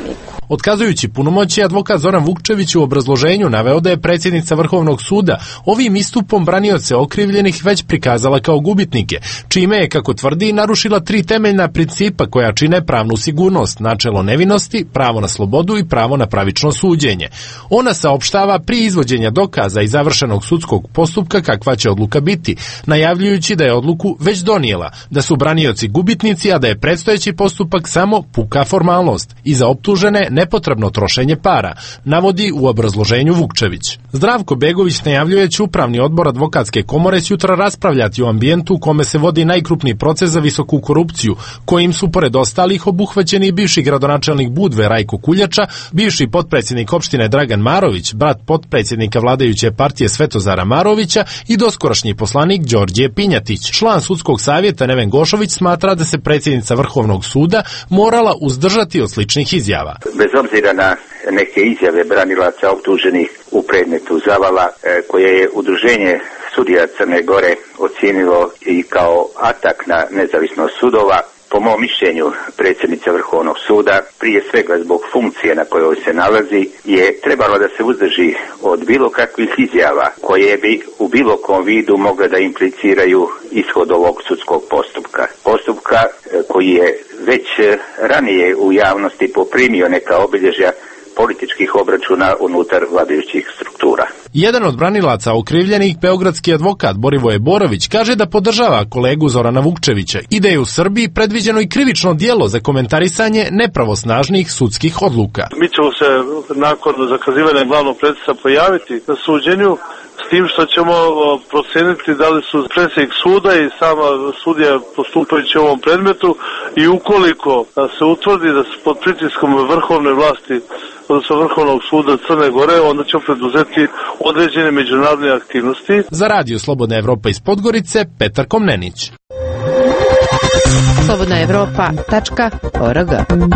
Otkazujući punomoći, advokat Zoran Vukčević u obrazloženju naveo da je predsjednica Vrhovnog suda ovim istupom branioce okrivljenih već prikazala kao gubitnike, čime je, kako tvrdi, narušila tri temeljna principa koja čine pravnu sigurnost: načelo nevinosti, pravo na slobodu i pravo na pravično suđenje. Ona saopštava prije izvođenja dokaza i završenog sudskog postupka kakva će odluka biti, najavljujući da je odluku već donijela, da su branioci gubitnici, a da je predstojeći postupak samo puka formalnost i za optužene nepotrebno trošenje para, navodi u obrazloženju Vukčević. Zdravko Begović najavljuje da će Upravni odbor Advokatske komore sutra raspravljati o ambijentu u kome se vodi najkrupniji proces za visoku korupciju, kojim su pored ostalih obuhvaćeni i bivši gradonačelnik Budve Rajko Kuljača, bivši potpredsjednik opštine Dragan Marović, brat potpredsjednika vladajuće partije Svetozara Marovića i doskorašnji poslanik Đorđe Pinjatić. Član sudskog savjeta Neven Gošović smatra da se predsjednica Vrhovnog suda morala uzdržati od sličnih izjava. Bez obzira na neke izjave branilaca optuženih u predmetu Zavala, koje je udruženje sudija Crne Gore ocijenilo i kao atak na nezavisnost sudova, po mom mišljenju predsjednica Vrhovnog suda, prije svega zbog funkcije na kojoj se nalazi, je trebalo da se uzdrži od bilo kakvih izjava koje bi u bilo kom vidu mogle da impliciraju ishod ovog sudskog postupka. Postupka koji je već ranije u javnosti poprimio neka obilježja političkih obračuna unutar vladajućih struktura. Jedan od branilaca okrivljenih, beogradski advokat Borivoje Borović, kaže da podržava kolegu Zorana Vukčevića i da je u Srbiji predviđeno i krivično djelo za komentarisanje nepravosnažnih sudskih odluka. Mi ćemo se nakon zakazivanja glavnog procesa pojaviti na suđenju, s tim što ćemo proceniti da li su predsjednik suda i sama sudija postupajući u ovom predmetu, i ukoliko se utvrdi da su pod pritiskom vrhovne vlasti, odnosno Vrhovnog suda Crne Gore, onda ćemo preduzeti određene međunarodne aktivnosti. Za Radio Slobodna Evropa iz Podgorice, Petar Komnenić. slobodna evropa tačka org.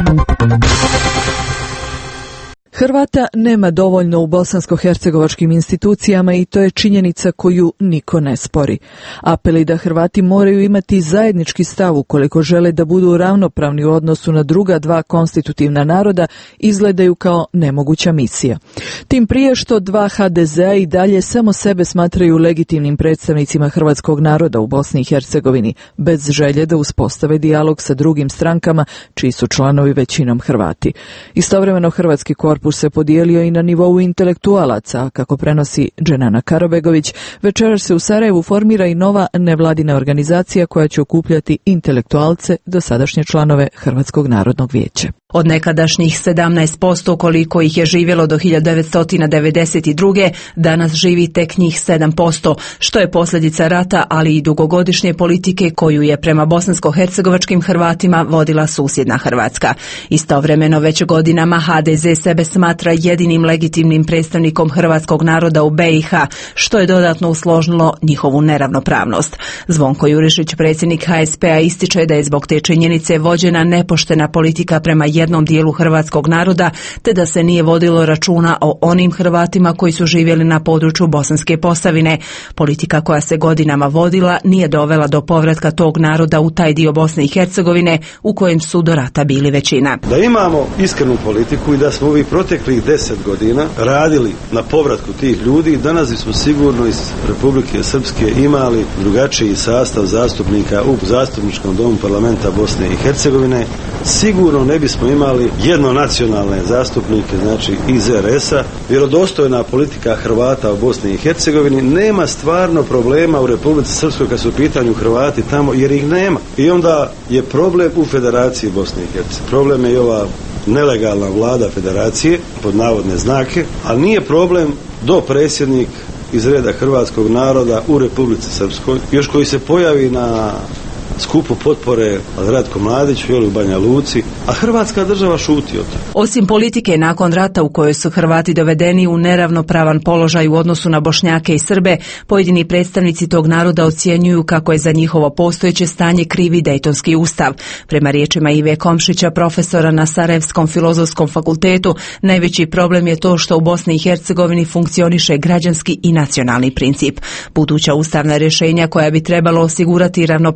Hrvata nema dovoljno u bosansko-hercegovačkim institucijama i to je činjenica koju niko ne spori. Apeli da Hrvati moraju imati zajednički stav ukoliko žele da budu ravnopravni u odnosu na druga dva konstitutivna naroda izgledaju kao nemoguća misija. Tim prije što dva ha de zea i dalje samo sebe smatraju legitimnim predstavnicima hrvatskog naroda u Bosni i Hercegovini, bez želje da uspostave dijalog sa drugim strankama čiji su članovi većinom Hrvati. Istovremeno hrvatski korpus se podijelio i na nivou intelektualaca, kako prenosi Dženana Karobegović. Večeras se u Sarajevu formira i nova nevladina organizacija koja će okupljati intelektualce, dosadašnje članove Hrvatskog narodnog vijeća. Od nekadašnjih sedamnaest posto koliko ih je živjelo do hiljadu devetsto devedeset druge danas živi tek njih sedam posto, što je posljedica rata, ali i dugogodišnje politike koju je prema bosansko-hercegovačkim Hrvatima vodila susjedna Hrvatska. Istovremeno već godinama ha de ze sebe smatra jedinim legitimnim predstavnikom hrvatskog naroda u be i ha, što je dodatno usložnilo njihovu neravnopravnost. Zvonko Jurišić, predsjednik ha es pe a, ističe da je zbog te činjenice vođena nepoštena politika prema jednom dijelu hrvatskog naroda, te da se nije vodilo računa o onim Hrvatima koji su živjeli na području Bosanske Posavine. Politika koja se godinama vodila nije dovela do povratka tog naroda u taj dio Bosne i Hercegovine u kojem su do rata bili većina. Da imamo iskrenu politiku i da smo ovih proteklih deset godina radili na povratku tih ljudi, danas bismo sigurno iz Republike Srpske imali drugačiji sastav zastupnika u zastupničkom domu parlamenta Bosne i Hercegovine. Sigurno ne bismo imali jednonacionalne zastupnike, znači iz er es a. Vjerodostojna politika Hrvata u Bosni i Hercegovini, nema stvarno problema u Republici Srpskoj kad su u pitanju Hrvati tamo, jer ih nema. I onda je problem u Federaciji Bosne i Hercegovine. Problem je i ova nelegalna vlada federacije, pod navodne znake, ali nije problem do predsjednik iz reda hrvatskog naroda u Republici Srpskoj, još koji se pojavi na skupu potpore Ratku Mladiću ili u Banja Luci, a Hrvatska država šuti o to. Osim politike nakon rata u kojoj su Hrvati dovedeni u neravnopravan položaj u odnosu na Bošnjake i Srbe, pojedini predstavnici tog naroda ocjenjuju kako je za njihovo postojeće stanje krivi Dejtonski ustav. Prema riječima Ive Komšića, profesora na Sarajevskom filozofskom fakultetu, najveći problem je to što u Bosni i Hercegovini funkcioniše građanski i nacionalni princip. Buduća ustavna rješenja koja bi trebalo osigurati ravnopravnost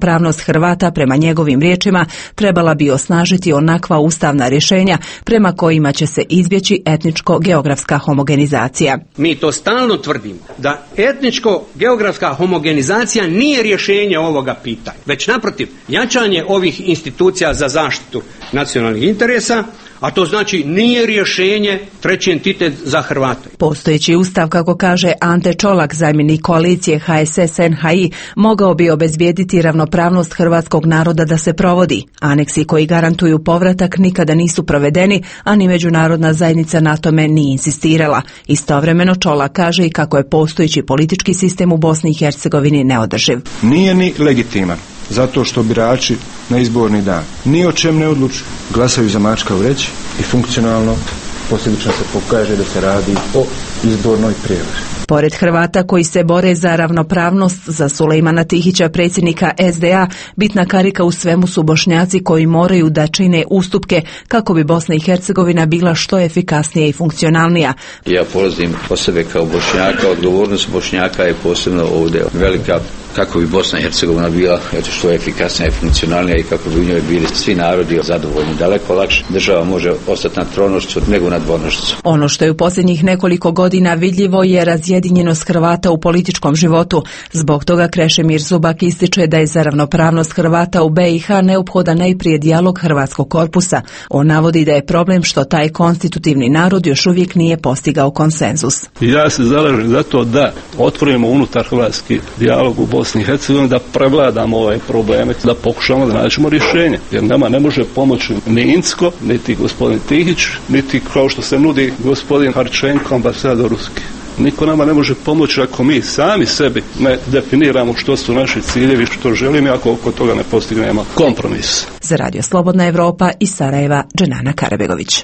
Hrvata, prema njegovim riječima, trebala bi osnažiti onakva ustavna rješenja prema kojima će se izbjeći etničko-geografska homogenizacija. Mi to stalno tvrdimo, da etničko-geografska homogenizacija nije rješenje ovoga pitanja, već naprotiv, jačanje ovih institucija za zaštitu nacionalnih interesa, a to znači nije rješenje treći entitet za Hrvate. Postojeći ustav, kako kaže Ante Čolak, zamjenik koalicije H S S N H I, mogao bi obezbijediti ravnopravnost hrvatskog naroda da se provodi. Aneksi koji garantuju povratak nikada nisu provedeni, a ni međunarodna zajednica na tome nije insistirala. Istovremeno Čolak kaže i kako je postojeći politički sistem u Bosni i Hercegovini neodrživ. Nije ni legitiman, zato što birači na izborni dan ni o čem ne odlučuju, glasaju za mačka u vreći i funkcionalno posljedično se pokaže da se radi o izbornoj prijevari. Pored Hrvata koji se bore za ravnopravnost, za Sulejmana Tihića, predsjednika S D A, bitna karika u svemu su Bošnjaci koji moraju da čine ustupke kako bi Bosna i Hercegovina bila što efikasnija i funkcionalnija. Ja polazim po sebe kao Bošnjaka, odgovornost Bošnjaka je posebno ovdje velika, kako bi Bosna i Hercegovina bila što efikasnija i funkcionalnija i kako bi u njoj bili svi narodi zadovoljni. Daleko lakše država može ostati na tronošcu nego na dvonošcu. Ono što je u posljednjih nekoliko godina vidljivo je razjedinjenost Hrvata u političkom životu. Zbog toga Krešimir Zubak ističe da je za ravnopravnost Hrvata u B i H neophodan najprije dijalog Hrvatskog korpusa. On navodi da je problem što taj konstitutivni narod još uvijek nije postigao konsenzus. Ja se zalažem za to da otvorimo unutar hrvatski dijalog u Bosni i Hercegovini, da prevladamo ove probleme, da pokušamo da nađemo rješenje. Jer nama ne može pomoći ni Incko, niti gospodin Tihić, niti kao što se nudi gospodin Harčenko, ambasador ruski. Niko nama ne može pomoći ako mi sami sebi ne definiramo što su naši ciljevi, što želimo, ako oko toga ne postignemo kompromis. Za Radio Slobodna Evropa iz Sarajeva, Dženana Karabegović.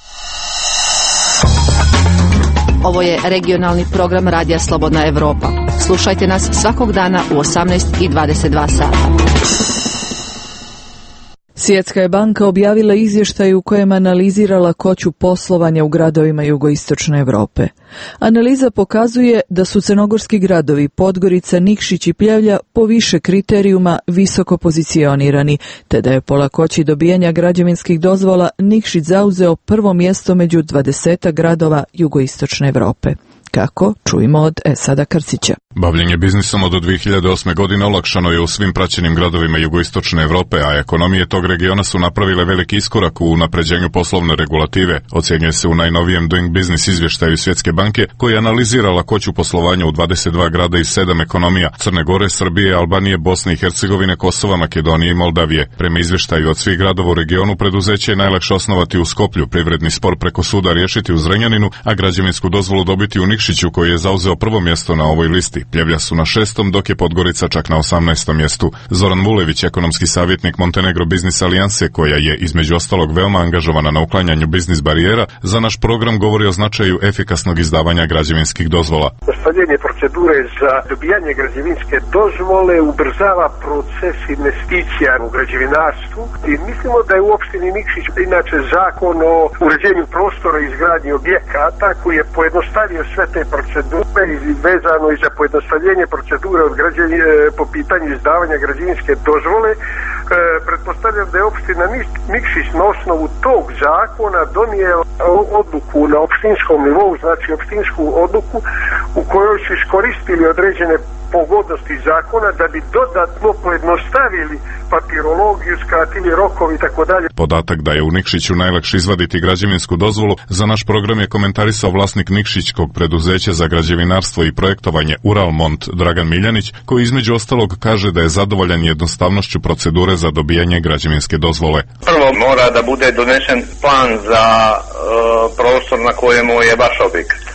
Ovo je regionalni program Radija Slobodna Evropa. Slušajte nas svakog dana u osamnaest i dvadeset dva sata. Svjetska je banka objavila izvještaj u kojem analizira lakoću poslovanja u gradovima jugoistočne Europe. Analiza pokazuje da su crnogorski gradovi Podgorica, Nikšić i Pljevlja po više kriterijuma visoko pozicionirani, te da je po lakoći dobijanja građevinskih dozvola Nikšić zauzeo prvo mjesto među dvadeset gradova jugoistočne Europe. Kako? Čujemo od Esada Krsića. Bavljenje biznisom od dvije hiljade osme. godine olakšano je u svim praćenim gradovima jugoistočne Europe, a ekonomije tog regiona su napravile veliki iskorak u unapređenju poslovne regulative, ocjenjuje se u najnovijem Doing Business izvještaju Svjetske banke, koji analizira lakoću poslovanja u dvadeset dva grada i sedam ekonomija: Crne Gore, Srbije, Albanije, Bosne i Hercegovine, Kosova, Makedonije i Moldavije. Prema izvještaju od svih gradova u regionu, preduzeće je najlakše osnovati u Skoplju, privredni spor preko suda riješiti u Zrenjaninu, a građevinsku dozvolu dobiti u Nikšiću, koji je zauzeo prvo mjesto na ovoj listi. Pljevlja su na šestom, dok je Podgorica čak na osamnaestom mjestu. Zoran Vulević, ekonomski savjetnik Montenegro Biznis Alijanse, koja je između ostalog veoma angažovana na uklanjanju biznis barijera, za naš program govori o značaju efikasnog izdavanja građevinskih dozvola. Postavljanje procedure za dobijanje građevinske dozvole ubrzava proces investicija u građevinarstvu i mislimo da je u opštini Nikšić inače zakon o uređenju prostora i izgradnji objekata koji je pojednostavio sve te procedure i vezano i za pojednostavljenje procedure od građevi, po pitanju izdavanja građevinske dozvole. E, pretpostavljam da je opština Nikšić na osnovu tog zakona donijela odluku na opštinskom nivou, znači opštinsku odluku u kojoj su iskoristili određene pogodnosti zakona da bi dodatno pojednostavili papirologiju, skratili rokovi i tako dalje. Podatak da je u Nikšiću najlakše izvaditi građevinsku dozvolu za naš program je komentarisao vlasnik nikšićkog preduzeća za građevinarstvo i projektovanje Uralmont Dragan Miljanić, koji između ostalog kaže da je zadovoljan jednostavnošću procedure za dobijanje građevinske dozvole. Prvo mora da bude donesen plan za uh, prostor na kojemu je vaš objekat.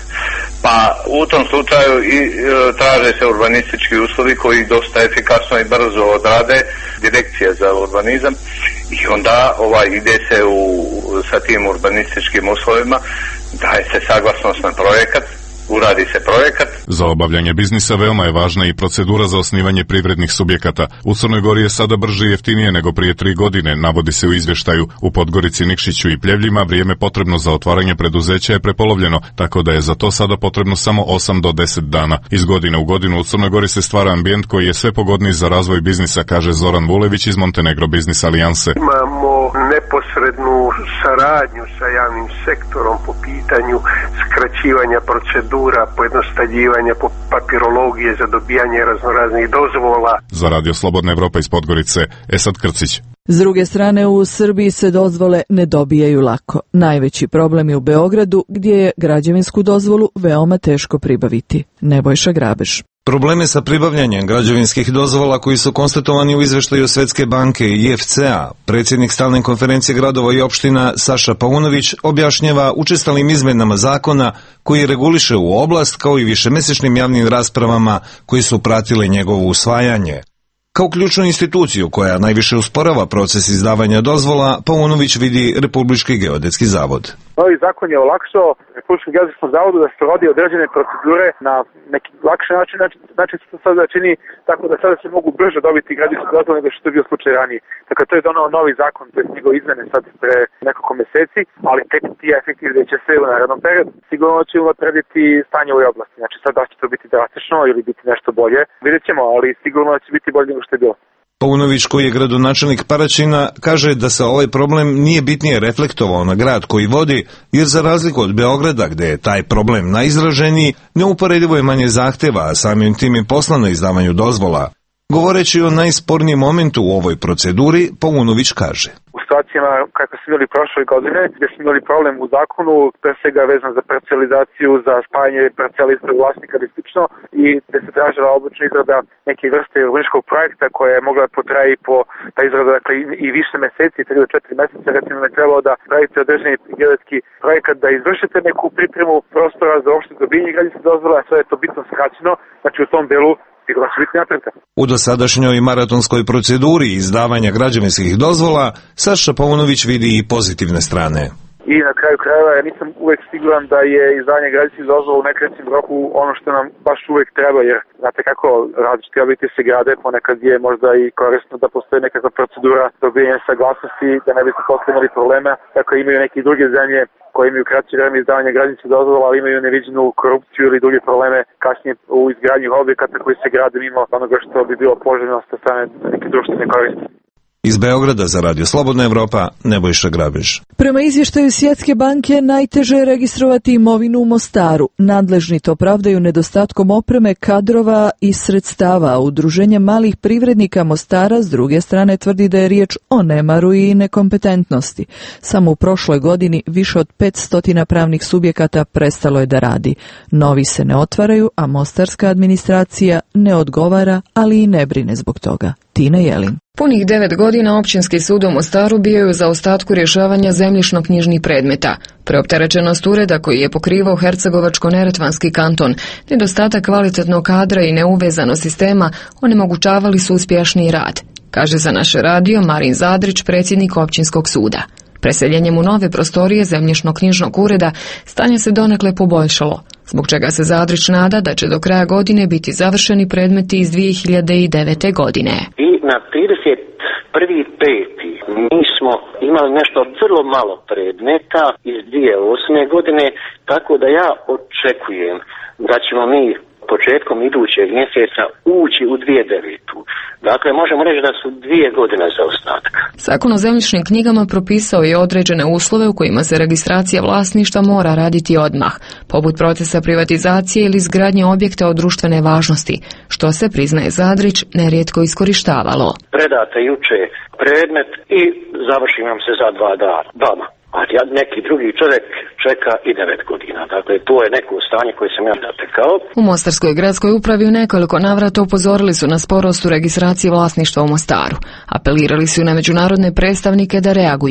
Pa u tom slučaju i e, traže se urbanistički uslovi koji dosta efikasno i brzo odrade Direkcija za urbanizam i onda ovaj ide se u, sa tim urbanističkim uslovima, daje se saglasnost na projekat uradi se projekat. Za obavljanje biznisa veoma je važna i procedura za osnivanje privrednih subjekata. U Crnoj Gori je sada brže i jeftinije nego prije tri godine, navodi se u izvještaju. U Podgorici, Nikšiću i Pljevljima vrijeme potrebno za otvaranje preduzeća je prepolovljeno, tako da je za to sada potrebno samo osam do deset dana. Iz godine u godinu u Crnoj Gori se stvara ambijent koji je sve pogodniji za razvoj biznisa, kaže Zoran Vulević iz Montenegro Biznis Alijanse. Imamo neposrednu saradnju sa javnim sektorom po pitanju skraćivanja procedura, pojednostavljivanja papirologije za dobijanje raznoraznih dozvola. Za Radio Slobodna Evropa iz Podgorice, Esad Krcić. S druge strane, u Srbiji se dozvole ne dobijaju lako. Najveći problem je u Beogradu, gdje je građevinsku dozvolu veoma teško pribaviti. Nebojša Grabež. Probleme sa pribavljanjem građevinskih dozvola koji su konstatovani u izveštaju Svetske banke i I F C A, predsjednik Stalne konferencije gradova i opština Saša Paunović objašnjava učestalim izmenama zakona koji reguliše u oblast kao i višemesečnim javnim raspravama koji su pratile njegovo usvajanje. Kao ključnu instituciju koja najviše usporava proces izdavanja dozvola, Paunović vidi Republički geodetski zavod. Novi zakon je olakšao Republičkom geodetskom zavodu da sprovodi određene procedure na neki lakši način, znači se to sada čini tako da sada se mogu brže dobiti građevinske dozvole nego što je bio slučaj ranije. Dakle, to je donao novi zakon, to je njegove izmene sad pre nekoliko meseci, ali tek ti efekti gdje će se u narednom periodu sigurno će unaprijediti stanje u ovoj oblasti. Znači sad da će to biti drastično ili biti nešto bolje, vidjet ćemo, ali sigurno će biti bolje nego što je bilo. Paunović, koji je gradonačelnik Paraćina, kaže da se ovaj problem nije bitnije reflektovao na grad koji vodi, jer za razliku od Beograda, gde je taj problem najizraženiji, neuporedivo je manje zahteva, a samim tim je posla na izdavanju dozvola. Govoreći o najspornijem momentu u ovoj proceduri, Paunović kaže: U situacijama kako smo imali prošle godine, gdje smo imali problem u zakonu, pre svega vezan za parcelizaciju, za spajanje parcela ispred vlasnika i slično, i gdje se tražila obično izrada neke vrste urbanističkog projekta koja je mogla potraji po ta izrada, dakle, i više meseci, tri do četiri meseca, recimo je trebalo da pravite određeni geodetski projekat, da izvršite neku pripremu prostora za opšte dobijanje građevinske dozvole, a sve je to bitno skraćeno, znači u tom delu U dosadašnjoj maratonskoj proceduri izdavanja građevinskih dozvola, Saša Paunović vidi i pozitivne strane. I na kraju krajeva ja nisam uvek siguran da je izdavanje građevinskih dozvola u nekretnim roku ono što nam baš uvek treba, jer znate kako različiti objekti se grade, ponekad je možda i korisno da postoji nekakva procedura dobijanja saglasnosti, da ne biste posle imali problema, tako imaju neke druge zemlje koje imaju kraće vreme izdavanja građevinskih dozvola, ali imaju neviđenu korupciju ili druge probleme kasnije u izgradnji objekata koji se grade mimo onoga što bi bilo poželjno sa strane neke društvene koristi. Iz Beograda za Radio Slobodna Evropa, Nebojša Grabež. Prema izvještaju Svjetske banke, najteže je registrovati imovinu u Mostaru. Nadležni to pravdaju nedostatkom opreme, kadrova i sredstava. Udruženje malih privrednika Mostara s druge strane tvrdi da je riječ o nemaru i nekompetentnosti. Samo u prošloj godini više od petsto pravnih subjekata prestalo je da radi. Novi se ne otvaraju, a mostarska administracija ne odgovara, ali i ne brine zbog toga. Tina Jelin. Punih devet godina Općinski sud u Mostaru bio je u zaostatku rješavanja zemljišno-knjižnih predmeta. Preopterećenost ureda koji je pokrivao Hercegovačko-neretvanski kanton, nedostatak kvalitetnog kadra i neuvezanost sistema onemogućavali su uspješniji rad, kaže za naše radio Marin Zadrić, predsjednik Općinskog suda. Preseljenjem u nove prostorije zemljišno-knjižnog ureda stanje se donekle poboljšalo, zbog čega se Zadrić nada da će do kraja godine biti završeni predmeti iz dvije hiljade devete. godine. I na trideset prvi peti mi smo imali nešto vrlo malo predmeta iz dvije hiljade osme. godine, tako da ja očekujem da ćemo mi početkom idućeg mjeseca ući u dvije hiljade devetu. Dakle, možemo reći da su dvije godine zaostatka. Zakon o zemljišnim knjigama propisao je određene uslove u kojima se registracija vlasništva mora raditi odmah, poput procesa privatizacije ili izgradnje objekta od društvene važnosti, što se, priznaje Zadrić, nerijetko iskorištavalo. Predate juče predmet i završi vam se za dva dana. Vama. A neki drugi čovjek čeka i devet godina. Dakle, to je neko stanje koje sam ja natekao. U Mostarskoj gradskoj upravi u nekoliko navrata upozorili su na sporost u registraciji vlasništva u Mostaru. Apelirali su na međunarodne predstavnike da reaguju.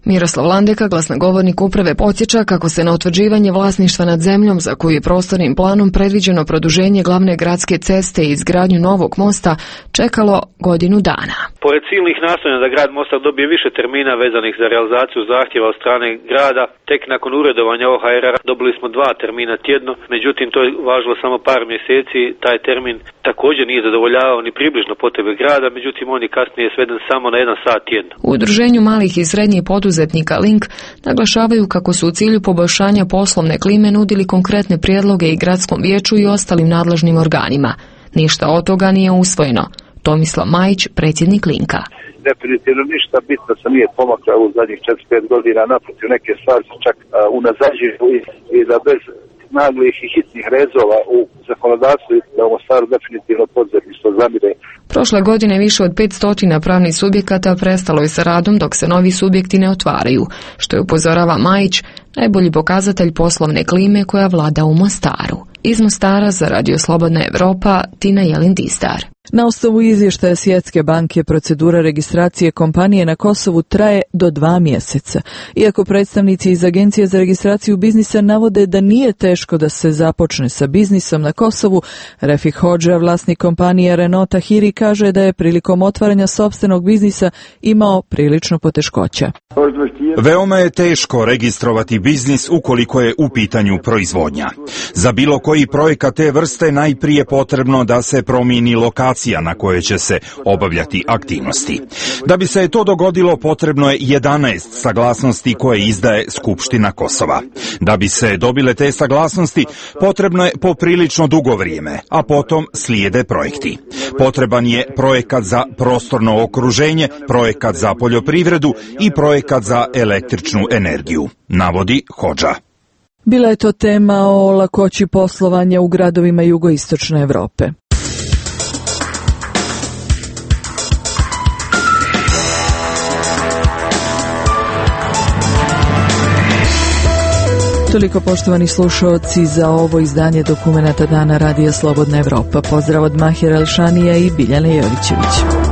Miroslav Landeka, glasnogovornik uprave, podsjeća kako se na utvrđivanje vlasništva nad zemljom za koju je prostornim planom predviđeno produženje glavne gradske ceste i izgradnju novog mosta čekalo godinu dana. Pored silnih nastojanja da grad Mostar dobije više termina vezanih za realizaciju zahtjeva od strane grada, tek nakon uredovanja O H R-a dobili smo dva termina tjedno, međutim to je važilo samo par mjeseci, taj termin također nije zadovoljavao ni približno potrebe grada, međutim on je kasnije sveden samo na jedan sat tjedno. U udruženju malih i srednjih poduzetnika Link naglašavaju kako su u cilju poboljšanja poslovne klime nudili konkretne prijedloge i gradskom vijeću i ostalim nadležnim organima. Ništa od toga nije usvojeno. Tomislav Majić, predsjednik Linka. Definitivno ništa bitno se nije pomakla u zadnjih četiri pet godina, naprotiv neke stvari se čak unazađuju i, i da bez naglih i hitnih rezova u zakonodavstvu da u Mostaru definitivno poduzetništvo zamire. Prošle godine više od petsto pravnih subjekata prestalo je sa radom dok se novi subjekti ne otvaraju, što je, upozorava Majić, najbolji pokazatelj poslovne klime koja vlada u Mostaru. Iz Mostara za Radio Slobodna Evropa, Tina Jelin-Distar. Na osnovu izvještaja Svjetske banke procedura registracije kompanije na Kosovu traje do dva mjeseca. Iako predstavnici iz Agencije za registraciju biznisa navode da nije teško da se započne sa biznisom na Kosovu, Refik Hodža, vlasnik kompanije Renault Tahiri, kaže da je prilikom otvaranja sopstvenog biznisa imao prilično poteškoća. Veoma je teško registrovati biznis ukoliko je u pitanju proizvodnja. Za bilo koji projekat te vrste najprije potrebno da se promijeni lokacija na kojoj će se obavljati aktivnosti. Da bi se to dogodilo, potrebno je jedanaest saglasnosti koje izdaje Skupština Kosova. Da bi se dobile te saglasnosti, potrebno je poprilično dugo vrijeme, a potom slijede projekti. Potreban je projekat za prostorno okruženje, projekat za poljoprivredu i projekat za električnu energiju, navodi Hodža. Bila je to tema o lakoći poslovanja u gradovima jugoistočne Europe. Toliko, poštovani slušaoci, za ovo izdanje dokumenata Dana Radija Slobodna Evropa. Pozdrav od Mahira Elšanija i Biljane Jovićević.